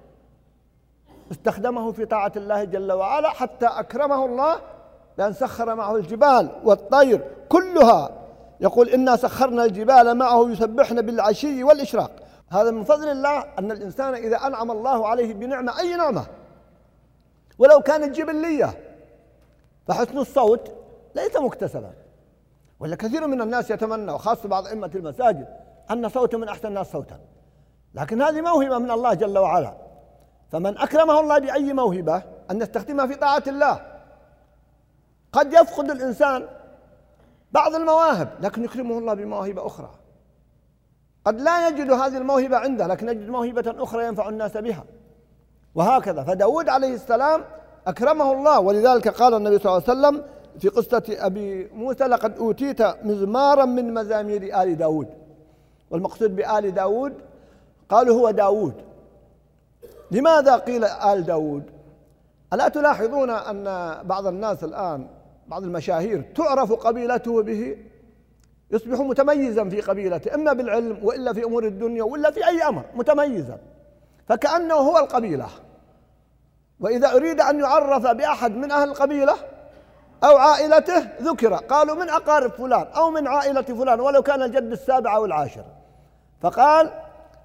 استخدمه في طاعة الله جل وعلا، حتى أكرمه الله بأن سخر معه الجبال والطير كلها. يقول: إنا سخرنا الجبال معه يسبحن بالعشي والإشراق. هذا من فضل الله، أن الإنسان إذا أنعم الله عليه بنعمة، أي نعمة ولو كانت جبلية، فحسن الصوت ليس مكتسبا. ولا كثير من الناس يتمنى، وخاصة بعض أئمة المساجد، أن صوته من أحسن الناس صوتا، لكن هذه موهبة من الله جل وعلا. فمن أكرمه الله بأي موهبة أن يستخدمها في طاعة الله. قد يفقد الإنسان بعض المواهب، لكن يكرمه الله بموهبة أخرى. قد لا يجد هذه الموهبة عنده، لكن يجد موهبة أخرى ينفع الناس بها، وهكذا. فداود عليه السلام أكرمه الله، ولذلك قال النبي صلى الله عليه وسلم في قصة أبي موسى: لقد أوتيت مزمارا من مزامير آل داود. والمقصود بآل داود قالوا هو داود. لماذا قيل آل داود؟ ألا تلاحظون أن بعض الناس الآن، بعض المشاهير، تعرف قبيلته به، يصبح متميزا في قبيلته، إما بالعلم وإلا في أمور الدنيا وإلا في أي أمر، متميزا، فكأنه هو القبيلة. وإذا أريد أن يعرف بأحد من أهل القبيلة أو عائلته ذكر، قالوا من أقارب فلان أو من عائلة فلان، ولو كان الجد السابع أو العاشر. فقال: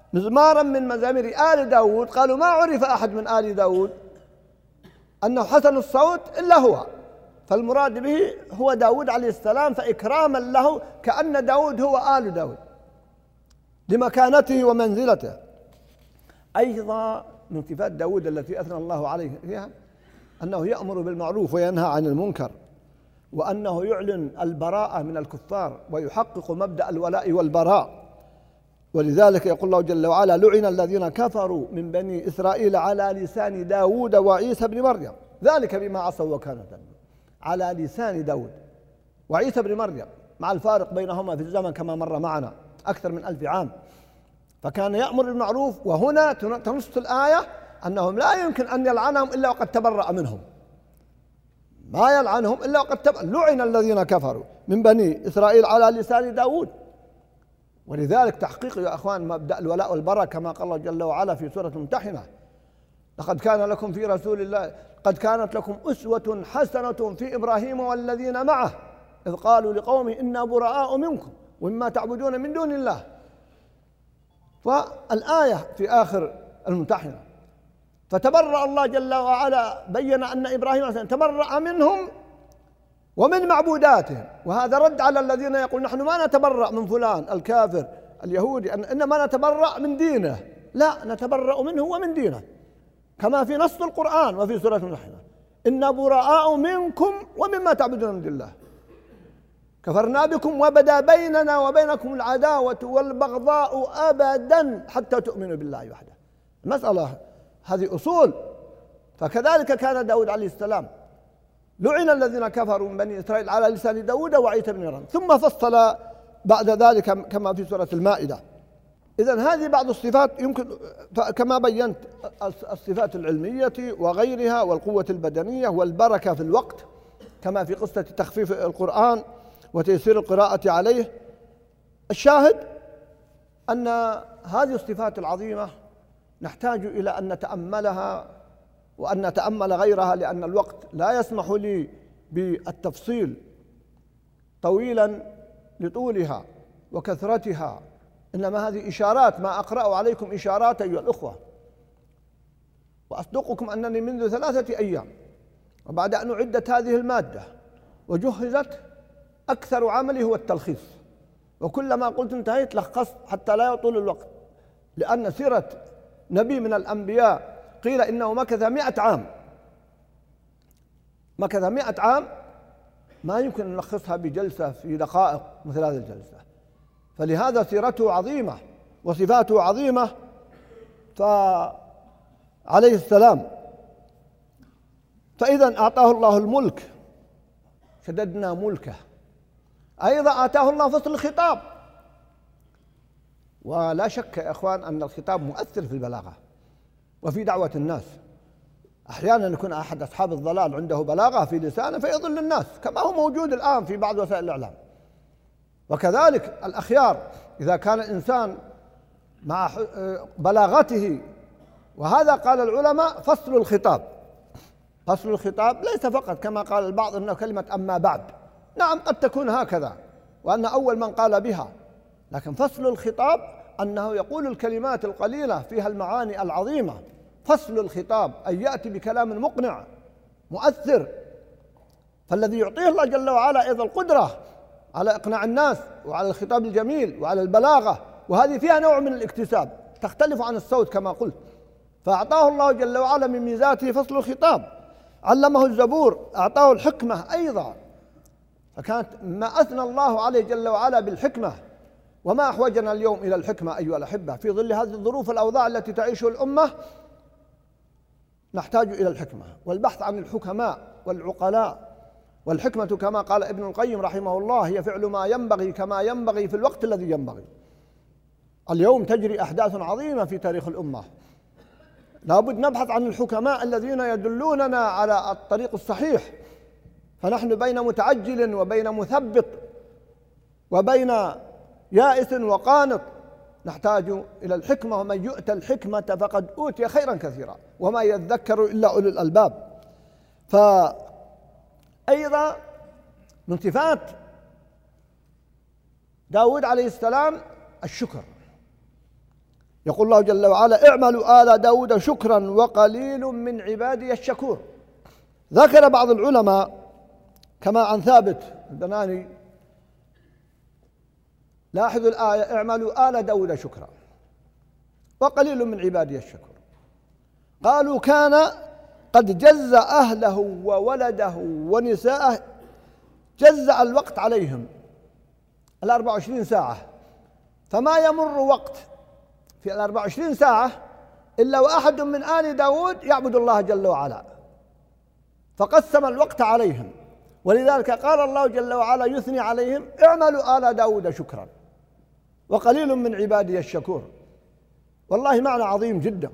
مزمارا من مزامير آل داود، قالوا ما عرف أحد من آل داود أنه حسن الصوت إلا هو، فالمراد به هو داود عليه السلام، فإكراما له كأن داود هو آل داود لمكانته ومنزلته. أيضا من صفات داود التي أثنى الله عليه فيها أنه يأمر بالمعروف وينهى عن المنكر، وأنه يعلن البراءة من الكفار ويحقق مبدأ الولاء والبراء. ولذلك يقول الله جل وعلا: لعن الذين كفروا من بني إسرائيل على لسان داود وعيسى بن مريم ذلك بما عصوا وكانوا يعتدون. على لسان داود وعيسى بن مريم، مع الفارق بينهما في الزمن كما مر معنا أكثر من ألف عام، فكان يأمر بالمعروف. وهنا تنص الآية أنهم لا يمكن أن يلعنهم إلا وقد تبرأ منهم، ما يلعنهم إلا وقد تبرأ. لعن الذين كفروا من بني إسرائيل على لسان داود. ولذلك تحقيق يا أخوان مبدأ الولاء والبراء كما قال الله جل وعلا في سورة الممتحنة: لقد كان لكم في رسول الله قد كانت لكم أسوة حسنة في إبراهيم والذين معه إذ قالوا لقومه إنا براء منكم ومما تعبدون من دون الله. والآية في آخر الممتحنة: فتبرأ الله جل وعلا، بين أن إبراهيم تبرأ منهم ومن معبوداتهم. وهذا رد على الذين يقول نحن ما نتبرأ من فلان الكافر اليهودي، إنما نتبرأ من دينه. لا، نتبرأ منه ومن دينه، كما في نص القرآن وفي سورة الممتحنة: إنا براء منكم ومما تعبدون من دون الله كفرنا بكم وبدا بيننا وبينكم العداوة والبغضاء أبدا حتى تؤمنوا بالله وحده. المسألة هذه أصول. فكذلك كان داود عليه السلام: لعن الذين كفروا من بني إسرائيل على لسان داود وعيسى بن مريم، ثم فصل بعد ذلك كما في سورة المائدة. إذن هذه بعض الصفات يمكن كما بينت: الصفات العلمية وغيرها، والقوة البدنية، والبركة في الوقت كما في قصة تخفيف القرآن وتيسير القراءة عليه. الشاهد أن هذه الصفات العظيمة نحتاج إلى أن نتأملها وأن نتأمل غيرها، لأن الوقت لا يسمح لي بالتفصيل طويلا لطولها وكثرتها، إنما هذه إشارات، ما أقرأ عليكم إشارات أيها الأخوة. وأصدقكم أنني منذ ثلاثة أيام وبعد أن أعدت هذه المادة وجهزت، أكثر عملي هو التلخيص، وكلما قلت انتهيت لخصت حتى لا يطول الوقت، لأن سيرة نبي من الأنبياء قيل إنه مكث مئة عام، مكث مئة عام، ما يمكن أن نلخصها بجلسة في دقائق مثل هذه الجلسة. فلهذا سيرته عظيمة وصفاته عظيمة. فعليه السلام فإذا أعطاه الله الملك، شددنا ملكه. أيضا آتاه الله فصل الخطاب، ولا شك يا إخوان أن الخطاب مؤثر في البلاغة وفي دعوة الناس. أحيانا يكون أحد أصحاب الضلال عنده بلاغة في لسانه فيضل الناس، كما هو موجود الآن في بعض وسائل الإعلام. وكذلك الأخيار، إذا كان الإنسان مع بلاغته، وهذا قال العلماء فصل الخطاب. فصل الخطاب ليس فقط كما قال البعض أنه كلمة أما بعد، نعم قد تكون هكذا وأن أول من قال بها، لكن فصل الخطاب أنه يقول الكلمات القليلة فيها المعاني العظيمة. فصل الخطاب أن يأتي بكلام مقنع مؤثر. فالذي يعطيه الله جل وعلا أيضا القدرة على إقناع الناس وعلى الخطاب الجميل وعلى البلاغة، وهذه فيها نوع من الاكتساب تختلف عن الصوت كما قلت. فأعطاه الله جل وعلا من ميزاته فصل الخطاب. علمه الزبور، أعطاه الحكمة أيضا، فكانت ما أثنى الله عليه جل وعلا بالحكمة. وما أحوجنا اليوم إلى الحكمة أيها الأحبة في ظل هذه الظروف الأوضاع التي تعيشها الأمة. نحتاج إلى الحكمة والبحث عن الحكماء والعقلاء. والحكمة كما قال ابن القيم رحمه الله هي فعل ما ينبغي كما ينبغي في الوقت الذي ينبغي. اليوم تجري أحداث عظيمة في تاريخ الأمة، لابد نبحث عن الحكماء الذين يدلوننا على الطريق الصحيح. فنحن بين متعجل وبين مثبط وبين يائس وقانط. نحتاج إلى الحكمة، ومن يؤتى الحكمة فقد أوتي خيرا كثيرا وما يذكر إلا أولو الألباب. فأيضا من صفات داود عليه السلام الشكر. يقول الله جل وعلا: اعملوا آل داود شكرا وقليل من عبادي الشكور. ذكر بعض العلماء كما عن ثابت البناني، لاحظوا الآية: اعملوا آل داود شكرا وقليل من عبادي الشكور. قالوا: كان قد جزى أهله وولده ونساءه، جزأ الوقت عليهم الأربع وعشرين ساعة، فما يمر وقت في الأربع وعشرين ساعة إلا وأحد من آل داود يعبد الله جل وعلا، فقسم الوقت عليهم. ولذلك قال الله جل وعلا يثني عليهم: اعملوا آل داود شكرا وقليل من عبادي الشكور. والله معنى عظيم جدا.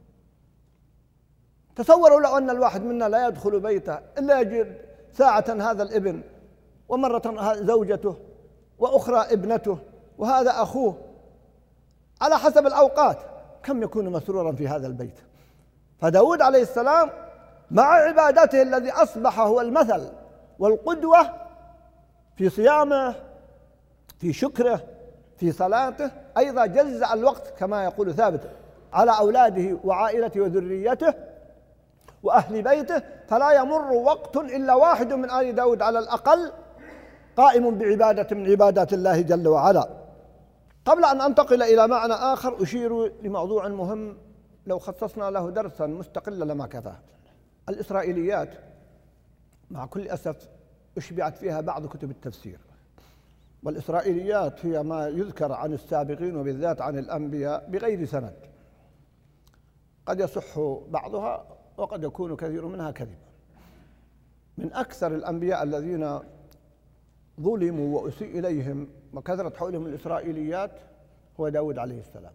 تصوروا لو أن الواحد منا لا يدخل بيته إلا يجد ساعة هذا الابن، ومرة زوجته، وأخرى ابنته، وهذا أخوه، على حسب الأوقات، كم يكون مسرورا في هذا البيت. فداود عليه السلام مع عبادته الذي أصبح هو المثل والقدوة في صيامه، في شكره، في صلاته، أيضا جزأ الوقت كما يقول ثابت على أولاده وعائلته وذريته وأهل بيته، فلا يمر وقت إلا واحد من آل داود على الأقل قائم بعبادة من عبادات الله جل وعلا. قبل أن أنتقل إلى معنى آخر أشير لموضوع مهم لو خصصنا له درسا مستقلا لما كفى. الإسرائيليات مع كل أسف أشبعت فيها بعض كتب التفسير، والإسرائيليات هي ما يذكر عن السابقين وبالذات عن الأنبياء بغير سند، قد يصح بعضها وقد يكون كثير منها كذبا. من أكثر الأنبياء الذين ظلموا وأسيء إليهم وكثرت حولهم الإسرائيليات هو داود عليه السلام،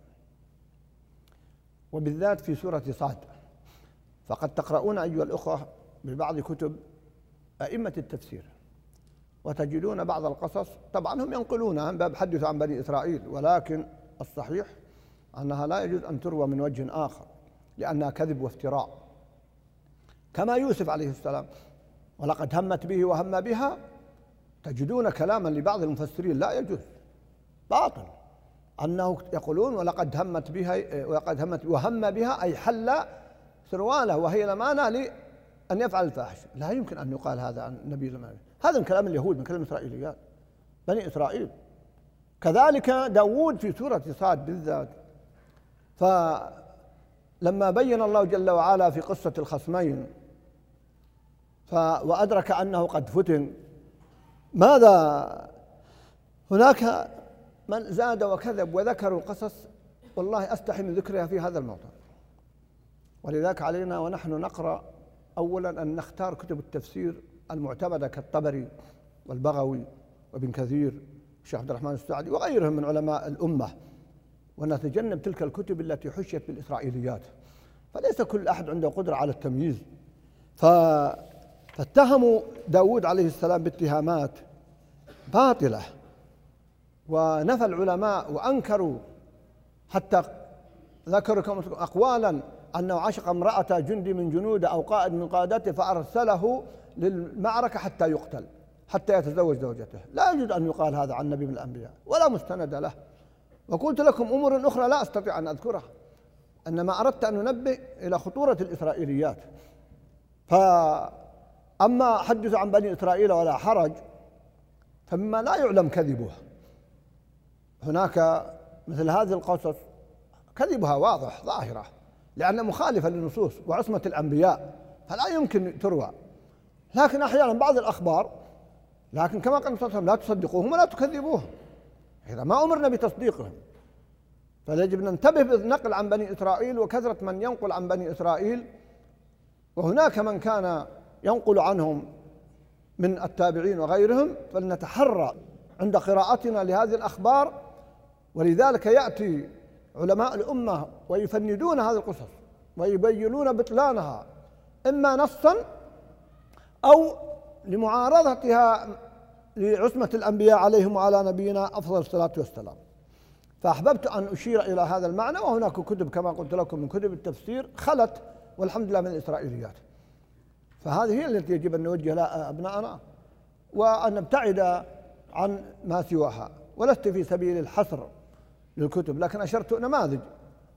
وبالذات في سورة صاد. فقد تقرؤون أيها الأخوة ببعض كتب أئمة التفسير وتجدون بعض القصص، طبعا هم ينقلونها من باب حدثوا عن بني إسرائيل، ولكن الصحيح أنها لا يجوز أن تروى من وجه آخر لأنها كذب وافتراء. كما يوسف عليه السلام: ولقد همت به وهم بها، تجدون كلاما لبعض المفسرين لا يجوز، باطل، أنه يقولون ولقد همت بها ولقد همت وهم بها أي حل سرواله وهي لمانة لأن يفعل الفاحشة. لا يمكن أن يقال هذا عن النبي لمانة، هذا من كلام اليهود، من كلام الإسرائيليات بني إسرائيل. كذلك داود في سورة صاد بالذات، فلما بين الله جل وعلا في قصة الخصمين وأدرك أنه قد فتن، ماذا؟ هناك من زاد وكذب وذكروا قصص والله أستحي من ذكرها في هذا الموضوع. ولذلك علينا ونحن نقرأ أولا أن نختار كتب التفسير المعتمدة كالطبري والبغوي وابن كثير والشيخ عبد الرحمن السعدي وغيرهم من علماء الأمة، ونتجنب تلك الكتب التي حشيت بالإسرائيليات، فليس كل أحد عنده قدرة على التمييز. فاتهموا داود عليه السلام باتهامات باطلة، ونفى العلماء وأنكروا، حتى ذكروا أقوالا أنه عشق امرأة جندي من جنوده أو قائد من قادته فأرسله للمعركة حتى يقتل، حتى يتزوج زوجته. لا يجوز أن يقال هذا عن نبي من الأنبياء ولا مستند له. وقلت لكم أمور أخرى لا أستطيع أن أذكرها، إنما أردت أن ننبه إلى خطورة الإسرائيليات. فأما حدثوا عن بني إسرائيل ولا حرج فمما لا يعلم كذبه، هناك مثل هذه القصص كذبها واضح ظاهرة لأنها مخالفة للنصوص وعصمة الأنبياء، فلا يمكن تروى. لكن أحيانا بعض الأخبار، لكن كما قال الرسول صلى الله عليه وسلم: لا تصدقوهم ولا تكذبوهم، إذا ما أمرنا بتصديقهم. فيجب أن ننتبه بالنقل عن بني إسرائيل وكثرة من ينقل عن بني إسرائيل، وهناك من كان ينقل عنهم من التابعين وغيرهم، فلنتحرى عند قراءتنا لهذه الأخبار. ولذلك يأتي علماء الأمة ويفندون هذه القصص ويبينون بطلانها، إما نصا أو لمعارضتها لعصمة الأنبياء عليهم وعلى نبينا أفضل الصلاة والسلام. فأحببت أن أشير إلى هذا المعنى. وهناك كتب كما قلت لكم من كتب التفسير خلت والحمد لله من الإسرائيليات، فهذه هي التي يجب أن نوجه لها أبناءنا وأن نبتعد عن ما سواها. ولست في سبيل الحصر للكتب، لكن أشرت نماذج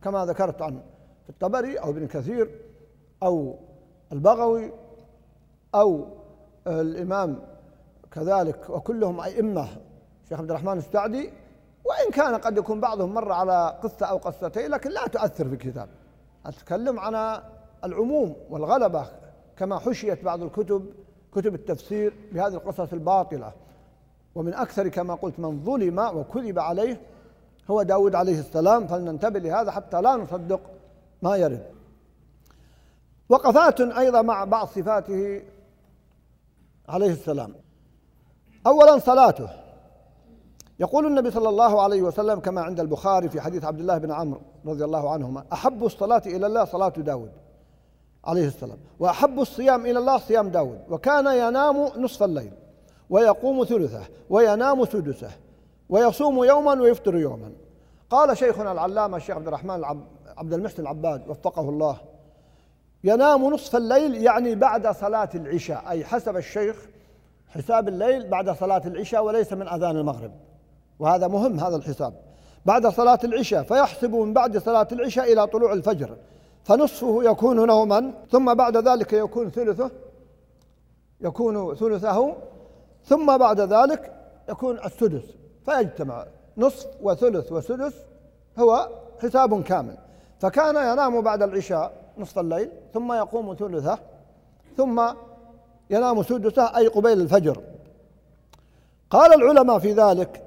كما ذكرت عن الطبري أو ابن كثير أو البغوي أو الإمام كذلك، وكلهم أئمة، الشيخ عبد الرحمن السعدي، وإن كان قد يكون بعضهم مر على قصة أو قصتين لكن لا تؤثر في الكتاب. أتكلم عن العموم والغلبة كما حشيت بعض الكتب كتب التفسير بهذه القصص الباطلة. ومن أكثر كما قلت من ظلم وكذب عليه هو داود عليه السلام، فلننتبه لهذا حتى لا نصدق ما يرد. وقفات أيضا مع بعض صفاته عليه السلام. أولا صلاته، يقول النبي صلى الله عليه وسلم كما عند البخاري في حديث عبد الله بن عمرو رضي الله عنهما: أحب الصلاة إلى الله صلاة داود عليه السلام، وأحب الصيام إلى الله صيام داود، وكان ينام نصف الليل ويقوم ثلثه وينام سدسه ويصوم يوما ويفطر يوما. قال شيخنا العلامة الشيخ عبد الرحمن عبد المحسن العباد وفقه الله: ينام نصف الليل يعني بعد صلاة العشاء، أي حسب الشيخ حساب الليل بعد صلاة العشاء وليس من أذان المغرب، وهذا مهم هذا الحساب، بعد صلاة العشاء، فيحسب من بعد صلاة العشاء إلى طلوع الفجر، فنصفه يكون نوما، ثم بعد ذلك يكون ثلثه يكون ثلثه ثم بعد ذلك يكون السدس، فيجتمع نصف وثلث وسدس هو حساب كامل. فكان ينام بعد العشاء نصف الليل، ثم يقوم ثلثه، ثم ينام سدسه أي قبيل الفجر. قال العلماء في ذلك: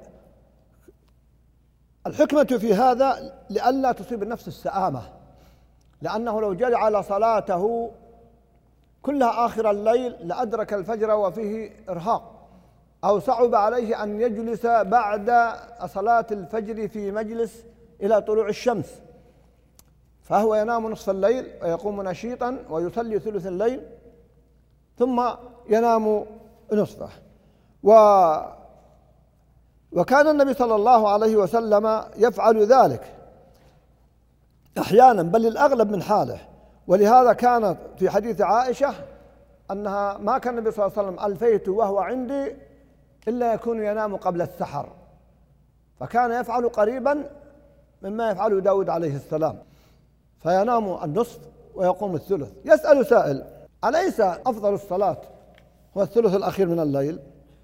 الحكمة في هذا لئلا تصيب النفس السآمة، لأنه لو جعل صلاته كلها آخر الليل لأدرك الفجر وفيه إرهاق، أو صعب عليه أن يجلس بعد صلاة الفجر في مجلس إلى طلوع الشمس، فهو ينام نصف الليل ويقوم نشيطا ويصلي ثلث الليل ثم ينام نصفه. و وكان النبي صلى الله عليه وسلم يفعل ذلك أحيانا، بل الأغلب من حاله. ولهذا كان في حديث عائشة أنها ما كان النبي صلى الله عليه وسلم ألفيت وهو عندي إلا يكون ينام قبل السحر، فكان يفعل قريبا مما يفعله داود عليه السلام، فينام النصف ويقوم الثلث. يسأل سائل: أليس أفضل الصلاة هو الثلث الأخير من الليل؟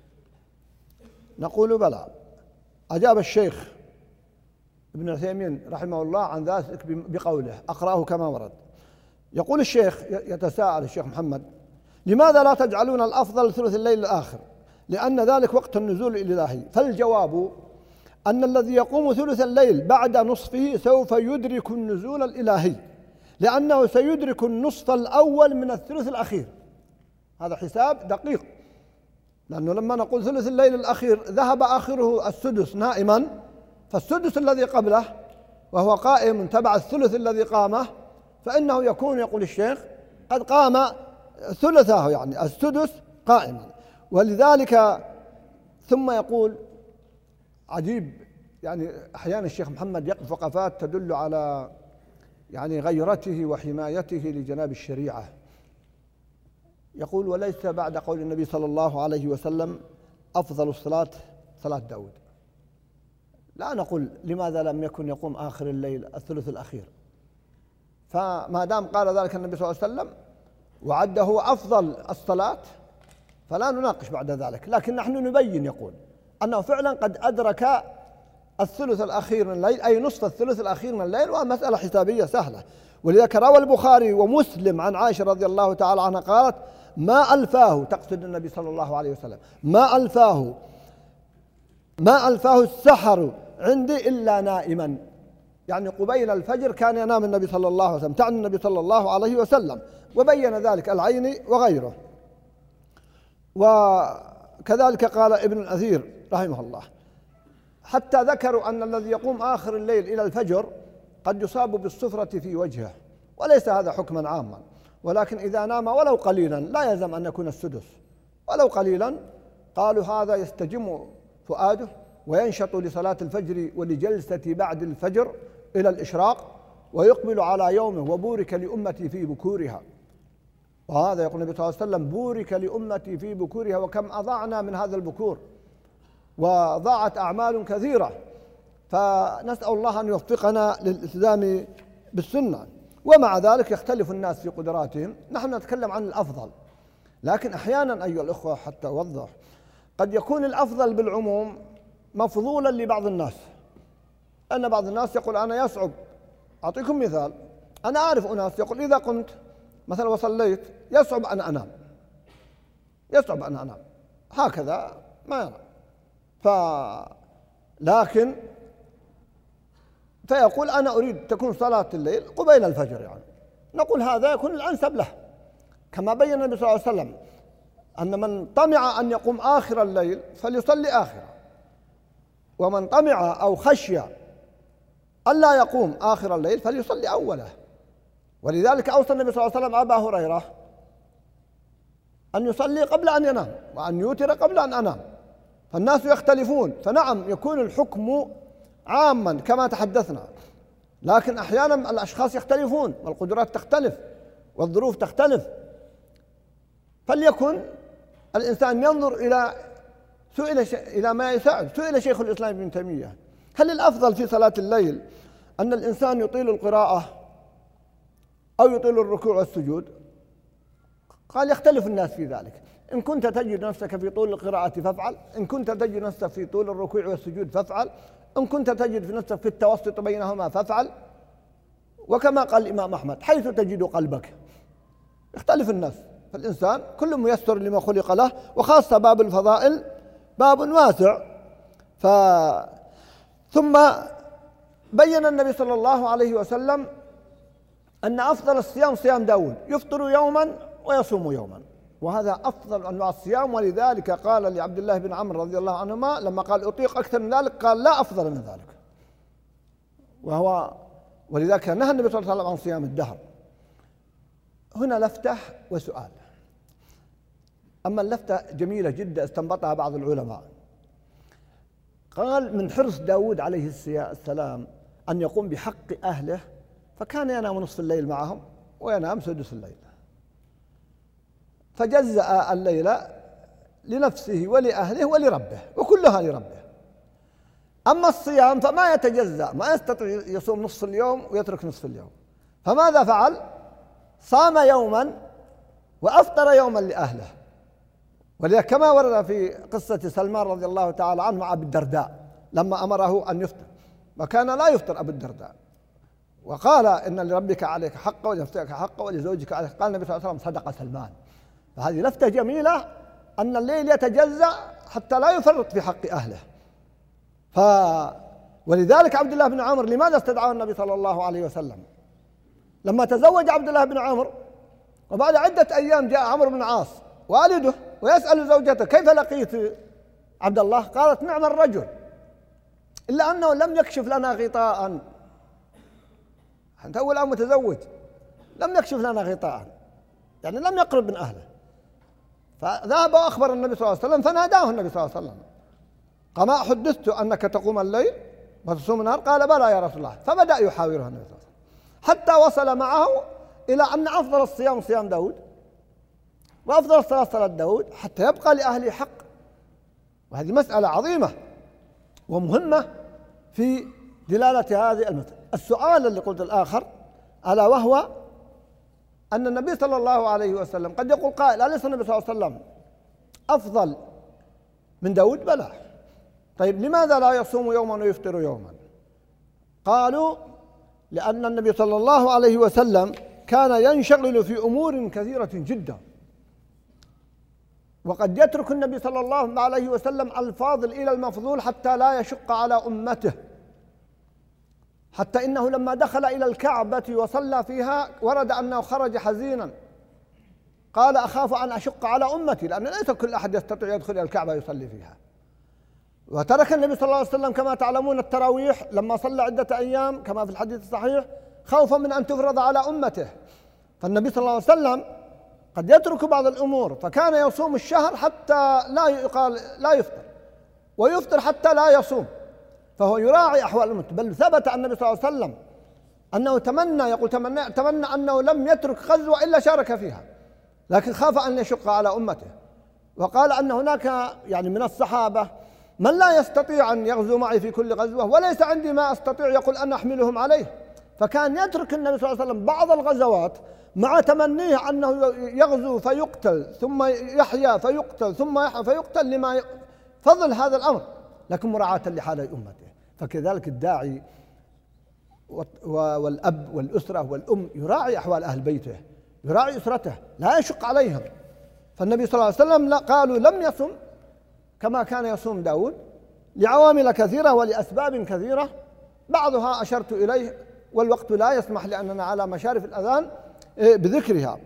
نقول بلى. أجاب الشيخ ابن عثيمين رحمه الله عن ذلك بقوله، أقرأه كما ورد. يقول الشيخ، يتساءل الشيخ محمد: لماذا لا تجعلون الأفضل ثلث الليل الآخر؟ لأن ذلك وقت النزول الإلهي. فالجواب أن الذي يقوم ثلث الليل بعد نصفه سوف يدرك النزول الإلهي، لأنه سيدرك النصف الأول من الثلث الأخير. هذا حساب دقيق، لأنه لما نقول ثلث الليل الأخير ذهب آخره السدس نائما، فالسدس الذي قبله وهو قائم تبع الثلث الذي قامه، فإنه يكون يقول الشيخ قد قام ثلثه، يعني السدس قائما. ولذلك ثم يقول عجيب، يعني أحيانا الشيخ محمد يقف وقفات تدل على يعني غيرته وحمايته لجناب الشريعة. يقول: وليس بعد قول النبي صلى الله عليه وسلم أفضل الصلاة صلاة داود. لا نقول لماذا لم يكن يقوم آخر الليل الثلث الأخير، فما دام قال ذلك النبي صلى الله عليه وسلم وعده أفضل الصلاة فلا نناقش بعد ذلك، لكن نحن نبين يقول أنه فعلا قد أدرك الثلث الأخير من الليل، أي نصف الثلث الأخير من الليل، ومسألة حسابية سهلة. ولذلك روى البخاري ومسلم عن عائشة رضي الله تعالى عنها قالت: ما ألفاه، تقصد النبي صلى الله عليه وسلم، ما ألفاه ما ألفاه السحر عندي إلا نائما، يعني قبيل الفجر كان ينام النبي صلى الله عليه وسلم، تعني النبي صلى الله عليه وسلم، وبين ذلك العيني وغيره. وكذلك قال ابن الأثير رحمه الله، حتى ذكروا أن الذي يقوم آخر الليل إلى الفجر قد يصاب بالصفرة في وجهه، وليس هذا حكما عاما، ولكن إذا نام ولو قليلا لا يلزم أن يكون السدس، ولو قليلا قالوا هذا يستجم فؤاده وينشط لصلاة الفجر ولجلسة بعد الفجر إلى الإشراق، ويقبل على يومه: وبورك لأمتي في بكورها. وهذا يقول النبي صلى الله عليه وسلم: بورك لأمتي في بكورها، وكم أضعنا من هذا البكور وضاعت أعمال كثيرة. فنسأل الله أن يوفقنا للإلتزام بالسنة. ومع ذلك يختلف الناس في قدراتهم. نحن نتكلم عن الأفضل، لكن أحيانا أيها الأخوة حتى أوضح، قد يكون الأفضل بالعموم مفضولا لبعض الناس، أن بعض الناس يقول أنا يصعب. أعطيكم مثال، أنا أعرف أناس يقول إذا قمت مثلا وصليت يصعب أن أنام، يصعب أن أنام هكذا ما ينام. ف لكن فيقول أنا أريد تكون صلاة الليل قبيل الفجر، يعني نقول هذا يكون الأنسب له، كما بين النبي صلى الله عليه وسلم أن من طمع أن يقوم آخر الليل فليصلي آخره، ومن طمع أو خشي ألا يقوم آخر الليل فليصلي أوله. ولذلك أوصى النبي صلى الله عليه وسلم أبا هريرة أن يصلي قبل أن ينام وأن يوتر قبل أن أنام. فالناس يختلفون، فنعم يكون الحكم عاما كما تحدثنا، لكن أحيانا الأشخاص يختلفون والقدرات تختلف والظروف تختلف. فليكن الإنسان ينظر إلى سئل إلى ما يساعد. سئل شيخ الإسلام ابن تيمية هل الأفضل في صلاة الليل أن الإنسان يطيل القراءة أو يطيل الركوع والسجود؟ قال يختلف الناس في ذلك. إن كنت تجد نفسك في طول القراءة فافعل، إن كنت تجد نفسك في طول الركوع والسجود فافعل، إن كنت تجد في نفسك في التوسط بينهما فافعل. وكما قال الإمام أحمد حيث تجد قلبك. يختلف الناس، فالإنسان كل ميسر لما خلق له، وخاصة باب الفضائل باب واسع. ف ثم بين النبي صلى الله عليه وسلم أن أفضل الصيام صيام داود، يفطر يوما ويصوم يوما، وهذا أفضل أنواع الصيام. ولذلك قال لعبد الله بن عمرو رضي الله عنهما لما قال أطيق أكثر من ذلك قال لا أفضل من ذلك. وهو ولذلك نهى النبي صلى الله عليه وسلم عن صيام الدهر. هنا لفتة وسؤال. أما اللفتة جميلة جدا استنبطها بعض العلماء، قال من حرص داود عليه السلام أن يقوم بحق أهله، فكان ينام نصف الليل معهم وينام سدس الليل، فجزأ الليل لنفسه ولأهله ولربه، وكلها لربه. أما الصيام فما يتجزأ، ما يستطيع يصوم نصف اليوم ويترك نصف اليوم، فماذا فعل؟ صام يوما وأفطر يوما لأهله. ولذلك كما ورد في قصة سلمان رضي الله تعالى عنه مع أبي الدرداء لما أمره أن يفطر، وكان لا يفطر أبو الدرداء، وقال إن لربك عليك حقا ولنفسك حقا ولزوجك عليك. قال النبي صلى الله عليه وسلم صدق سلمان. فهذه لفتة جميلة أن الليل يتجزأ حتى لا يفرط في حق أهله. ف ولذلك عبد الله بن عمرو لماذا استدعاه النبي صلى الله عليه وسلم؟ لما تزوج عبد الله بن عمرو وبعد عدة أيام جاء عمرو بن العاص والده ويسأل زوجته كيف لقيت عبد الله؟ قالت نعم الرجل، إلا أنه لم يكشف لنا غطاء. أنت أول آن متزوج، لم يكشف لنا غطاء، يعني لم يقرب من أهله. فذهب وأخبر النبي صلى الله عليه وسلم، فناداه النبي صلى الله عليه وسلم قال ما حدثت أنك تقوم الليل وتصوم النهار؟ قال بلى يا رسول الله. فبدأ يحاوره النبي صلى الله عليه وسلم حتى وصل معه إلى أن أفضل الصيام صيام داود وأفضل الصلاة صلاة داود حتى يبقى لأهله حق. وهذه مسألة عظيمة ومهمة في دلالة هذه المسألة. السؤال اللي قلت الآخر ألا وهو أن النبي صلى الله عليه وسلم قد يقول قائل أليس النبي صلى الله عليه وسلم أفضل من داود؟ بلى. طيب لماذا لا يصوم يوما ويفطر يوما؟ قالوا لأن النبي صلى الله عليه وسلم كان ينشغل في أمور كثيرة جدا، وقد يترك النبي صلى الله عليه وسلم الفاضل إلى المفضول حتى لا يشق على أمته. حتى إنه لما دخل إلى الكعبة وصلى فيها ورد أنه خرج حزينا، قال أخاف أن أشق على أمتي، لأن ليس كل أحد يستطيع يدخل إلى الكعبة يصلي فيها. وترك النبي صلى الله عليه وسلم كما تعلمون التراويح لما صلى عدة أيام كما في الحديث الصحيح خوفا من أن تفرض على أمته. فالنبي صلى الله عليه وسلم قد يترك بعض الأمور، فكان يصوم الشهر حتى لا يقال لا يفطر، ويفطر حتى لا يصوم، فهو يراعي أحوال الأمة. بل ثبت عن النبي صلى الله عليه وسلم أنه تمنى يقول تمنى, تمنى أنه لم يترك غزوة إلا شارك فيها، لكن خاف أن يشق على أمته. وقال أن هناك يعني من الصحابة من لا يستطيع أن يغزو معي في كل غزوة، وليس عندي ما أستطيع يقول أن أحملهم عليه، فكان يترك النبي صلى الله عليه وسلم بعض الغزوات مع تمنيه أنه يغزو فيقتل ثم يحيا فيقتل ثم يحيا فيقتل لما فضل هذا الأمر، لكن مراعاة لحال أمته. فكذلك الداعي والأب والأسرة والأم يراعي أحوال أهل بيته، يراعي أسرته، لا يشق عليهم. فالنبي صلى الله عليه وسلم قالوا لم يصم كما كان يصوم داود لعوامل كثيرة ولأسباب كثيرة، بعضها أشرت إليه والوقت لا يسمح لأننا على مشارف الأذان بذكرها.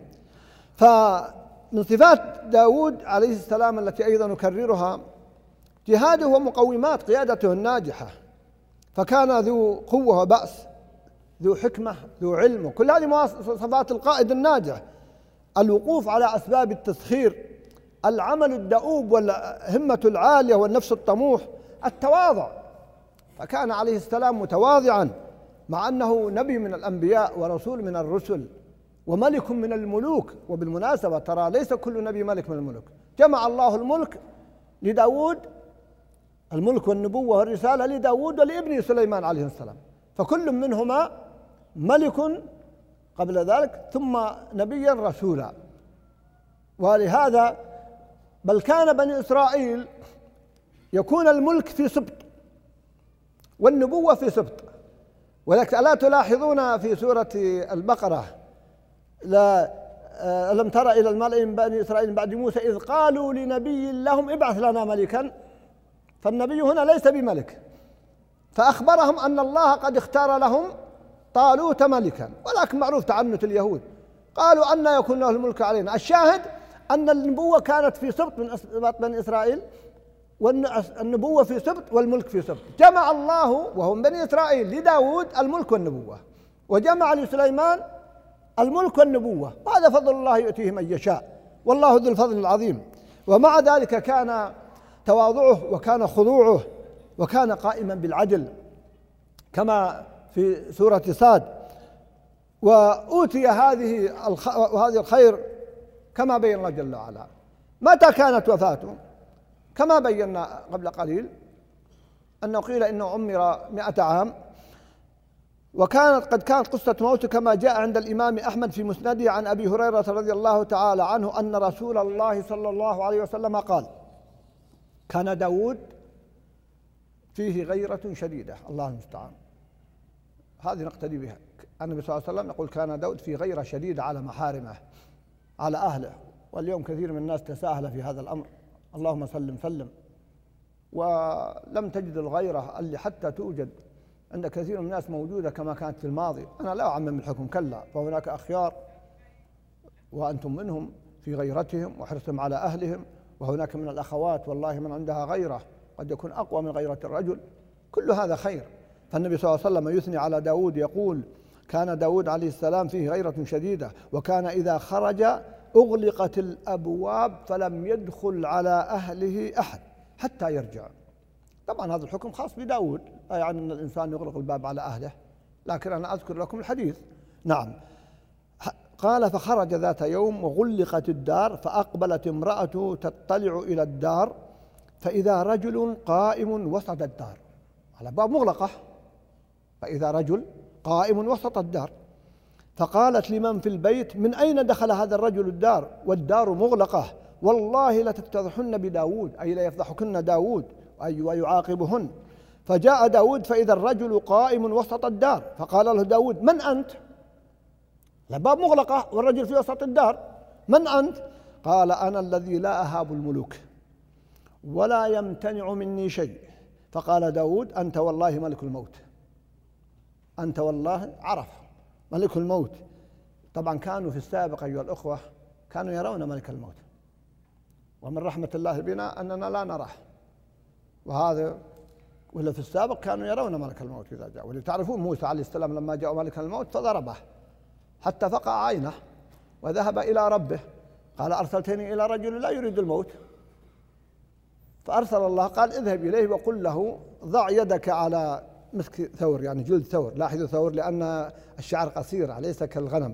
فمن صفات داود عليه السلام التي أيضا نكررها جهاده ومقومات قيادته الناجحة، فكان ذو قوة وبأس، ذو حكمة، ذو علم، وكل هذه مواصفات القائد الناجح. الوقوف على أسباب التسخير، العمل الدؤوب والهمة العالية والنفس الطموح، التواضع. فكان عليه السلام متواضعا مع أنه نبي من الأنبياء ورسول من الرسل وملك من الملوك. وبالمناسبة ترى ليس كل نبي ملك من الملوك، جمع الله الملك لداود، الملك والنبوة والرسالة لداود ولابنه سليمان عليه السلام، فكل منهما ملك قبل ذلك ثم نبيا رسولا. ولهذا بل كان بني إسرائيل يكون الملك في سبط والنبوة في سبط. ولكن ألا تلاحظون في سورة البقرة لا ألم تر إلى الملأ من بني إسرائيل من بعد موسى إذ قالوا لنبي لهم ابعث لنا ملكا، فالنبي هنا ليس بملك، فأخبرهم أن الله قد اختار لهم طالوت ملكا، ولكن معروف تعنت اليهود، قالوا أن يكون له الملك علينا. الشاهد أن النبوة كانت في سبط من أسباط بني إسرائيل، والنبوة في سبط والملك في سبط. جمع الله وهو من بني إسرائيل لداود الملك والنبوة، وجمع لسليمان الملك والنبوة، وهذا فضل الله يؤتيه من يشاء، والله ذو الفضل العظيم. ومع ذلك كان تواضعه وكان خضوعه وكان قائما بالعدل كما في سورة صاد. وأوتي هذه وهذه الخير كما بين الله جل وعلا. متى كانت وفاته؟ كما بينا قبل قليل أنه قيل إنه عمر مئة عام، وكانت قد كانت قصة موته كما جاء عند الإمام أحمد في مسنده عن أبي هريرة رضي الله تعالى عنه أن رسول الله صلى الله عليه وسلم قال: كان داود فيه غيرة شديدة. الله المستعان، هذه نقتدي بها. النبي صلى الله عليه وسلم يقول كان داود في غيرة شديدة على محارمه، على أهله. واليوم كثير من الناس تساهل في هذا الأمر، اللهم سلم سلم، ولم تجد الغيرة اللي حتى توجد عند كثير من الناس موجودة كما كانت في الماضي. أنا لا أعمم الحكم، كلا، فهناك أخيار وأنتم منهم في غيرتهم وحرصهم على أهلهم، وهناك من الأخوات والله من عندها غيرة قد يكون أقوى من غيرة الرجل، كل هذا خير. فالنبي صلى الله عليه وسلم يثني على داود يقول: كان داود عليه السلام فيه غيرة شديدة، وكان إذا خرج أغلقت الأبواب فلم يدخل على أهله أحد حتى يرجع. طبعا هذا الحكم خاص بداود، لا يعني أن الإنسان يغلق الباب على أهله، لكن أنا أذكر لكم الحديث. نعم، قال: فخرج ذات يوم وغلقت الدار، فأقبلت امرأته تطلع إلى الدار، فإذا رجل قائم وسط الدار، على باب مغلقة، فإذا رجل قائم وسط الدار، فقالت لمن في البيت: من أين دخل هذا الرجل الدار والدار مغلقة؟ والله لتفتضحن بداود، أي لا يفضحكن داود أي ويعاقبهن. فجاء داود فإذا الرجل قائم وسط الدار، فقال له داود: من أنت؟ الباب مغلقة والرجل في وسط الدار، من أنت؟ قال: أنا الذي لا أهاب الملوك ولا يمتنع مني شيء. فقال داود: أنت والله ملك الموت، أنت والله عرف ملك الموت. طبعا كانوا في السابق أيها الأخوة كانوا يرون ملك الموت، ومن رحمة الله بنا أننا لا نراه، وهذا ولا في السابق كانوا يرون ملك الموت إذا جاء. ولتعرفون موسى عليه السلام لما جاء ملك الموت فضربه حتى فقع عينه وذهب إلى ربه، قال: أرسلتني إلى رجل لا يريد الموت، فأرسل الله قال: اذهب إليه وقل له ضع يدك على مسك ثور، يعني جلد ثور، لاحظوا ثور لأن الشعر قصير ليس كالغنم،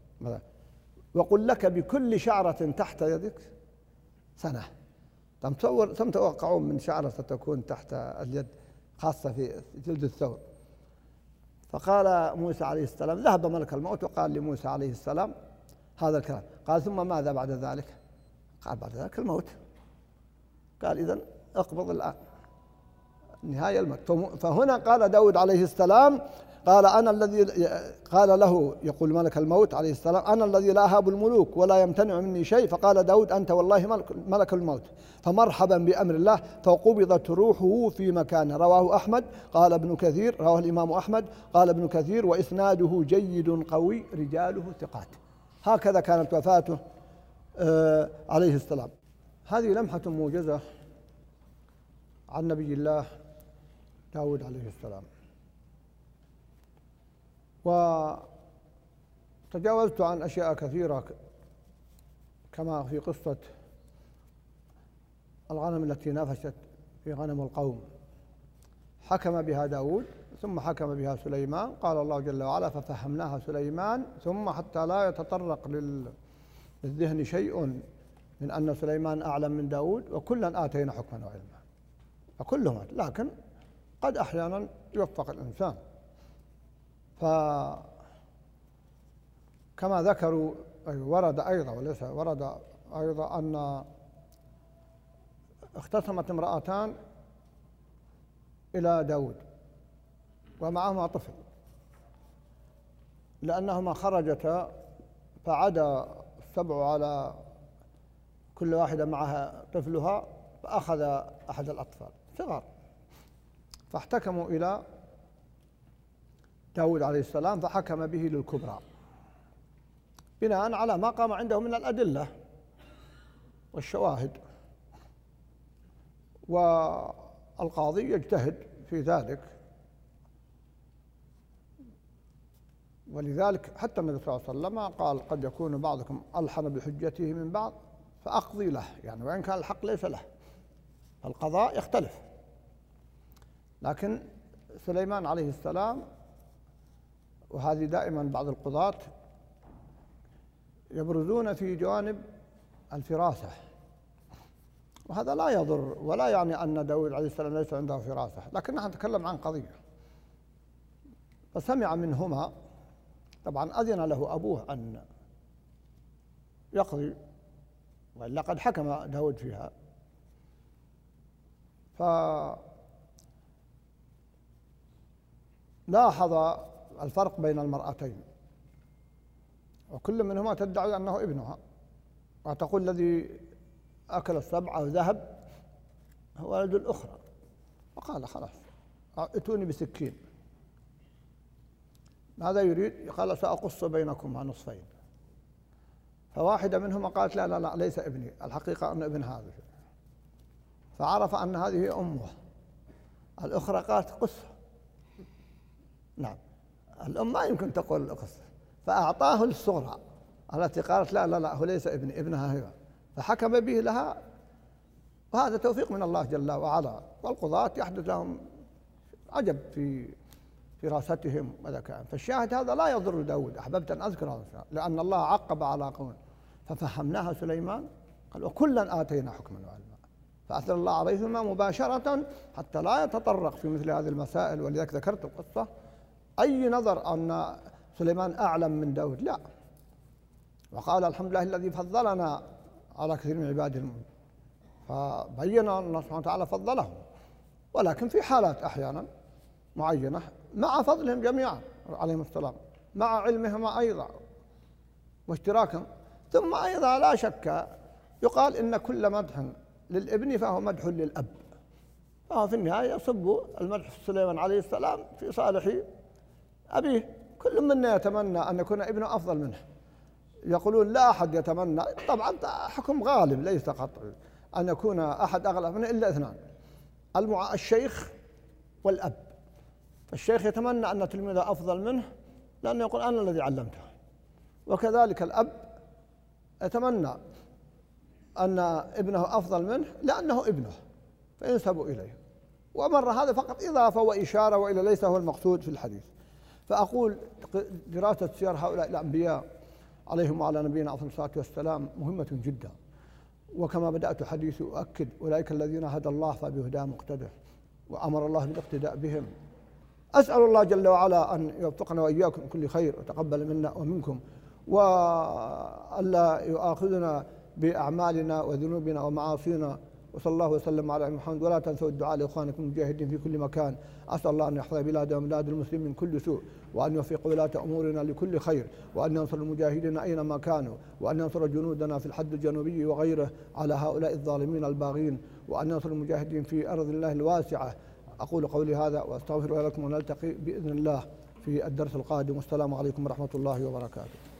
وقل لك بكل شعرة تحت يدك سنة. كم تصور كم تتوقعون من شعرة ستكون تحت اليد خاصة في جلد الثور؟ فقال موسى عليه السلام، ذهب ملك الموت وقال لموسى عليه السلام هذا الكلام. قال ثم ماذا بعد ذلك؟ قال بعد ذلك الموت. قال إذن اقبض الآن، نهاية الموت. فهنا قال داود عليه السلام، قال أنا الذي، قال له يقول ملك الموت عليه السلام، أنا الذي لا أهاب الملوك ولا يمتنع مني شيء. فقال داود أنت والله ملك, ملك الموت، فمرحبا بأمر الله. فقبضت روحه في مكانه. رواه أحمد، قال ابن كثير، رواه الإمام أحمد، قال ابن كثير وإسناده جيد قوي رجاله ثقات. هكذا كانت وفاته آه عليه السلام. هذه لمحة موجزة عن نبي الله داود عليه السلام. وتجاوزت عن أشياء كثيرة كما في قصة الغنم التي نفشت في غنم القوم، حكم بها داود ثم حكم بها سليمان. قال الله جل وعلا ففهمناها سليمان، ثم حتى لا يتطرق للذهن شيء من أن سليمان أعلم من داود، وكلا آتينا حكما وعلما، وكلهم، لكن قد أحيانا يوفق الإنسان. فكما ذكروا أي ورد أيضا، وليس ورد أيضا، أن اختصمت امرأتان إلى داود ومعهما طفل، لأنهما خرجتا فعدا السبع على كل واحدة معها طفلها، فأخذ أحد الأطفال صغار، فاحتكموا إلى داود عليه السلام فحكم به للكبرى بناء على ما قام عنده من الأدلة والشواهد. والقاضي يجتهد في ذلك، ولذلك حتى النبي صلى الله عليه وسلم قال قد يكون بعضكم ألحن بحجته من بعض فأقضي له، يعني وإن كان الحق ليس له، القضاء يختلف. لكن سليمان عليه السلام، وهذه دائما بعض القضاة يبرزون في جوانب الفراسة، وهذا لا يضر ولا يعني أن داود عليه السلام ليس عنده فراسة، لكن نحن نتكلم عن قضية. فسمع منهما، طبعا أذن له أبوه أن يقضي، وإلا قد حكم داود فيها. فلاحظ الفرق بين المرأتين، وكل منهما تدعي أنه ابنها، وتقول الذي أكل السبع أو ذهب هو ولد الأخرى. فقال خلاص ائتوني بسكين. ماذا يريد؟ قال سأقص بينكما نصفين. فواحدة منهما قالت لا لا لا ليس ابني، الحقيقة أن ابن هذا. فعرف أن هذه أمه. الأخرى قالت قصة. نعم، الأم ما يمكن تقول القصة، فأعطاه الصغرى التي قالت لا لا لا هو ليس ابني، ابنها هي، فحكم به لها. وهذا توفيق من الله جل وعلا. والقضاة يحدث لهم عجب في فراستهم وذكائهم. فالشاهد هذا لا يضر داود. أحببت أن أذكر هذا لأن الله عقب على قوم ففهمناها سليمان، قال وكلا آتينا حكما وعلما، فأثنى الله عليهما مباشرة حتى لا يتطرق في مثل هذه المسائل. ولذلك ذكرت القصة. أي نظر أن سليمان أعلم من داود؟ لا. وقال الحمد لله الذي فضلنا على كثير من عباده المؤمنين، فبين أن الله سبحانه وتعالى فضلهم، ولكن في حالات أحيانا معينة مع فضلهم جميعا عليهم السلام، مع علمهما أيضا واشتراكهم. ثم أيضا لا شك يقال إن كل مدح للابن فهو مدح للأب، فهو في النهاية يصب المدح في سليمان عليه السلام في صالح أبيه. كل منا يتمنى أن يكون ابنه أفضل منه. يقولون لا أحد يتمنى، طبعا حكم غالب ليس قطع، أن يكون أحد أغلى منه إلا اثنان، الشيخ والأب. فالشيخ يتمنى أن تلميذه أفضل منه لأنه يقول أنا الذي علمته، وكذلك الأب يتمنى أن ابنه أفضل منه لأنه ابنه فينسب إليه. ومر هذا فقط إضافة وإشارة، وإلى ليس هو المقصود في الحديث. فأقول دراسة سير هؤلاء الأنبياء عليهم وعلى نبينا أفضل الصلاة والسلام مهمة جدا. وكما بدأت حديثي أؤكد أولئك الذين هدى الله فبهداهم مقتدى، وأمر الله بالاقتداء بهم. أسأل الله جل وعلا أن يوفقنا وإياكم كل خير وتقبل منا ومنكم، وألا يؤاخذنا بأعمالنا وذنوبنا ومعاصينا. وصلى الله وسلم على محمد. ولا تنسوا الدعاء لإخوانكم المجاهدين في كل مكان. أسأل الله أن يحفظ بلادنا وبلاد المسلمين من كل سوء، وأن يوفق ولاة أمورنا لكل خير، وأن ينصر المجاهدين أينما كانوا، وأن ينصر جنودنا في الحد الجنوبي وغيره على هؤلاء الظالمين الباغين، وأن ينصر المجاهدين في أرض الله الواسعة. أقول قولي هذا وأستغفر لكم، ونلتقي بإذن الله في الدرس القادم. والسلام عليكم ورحمة الله وبركاته.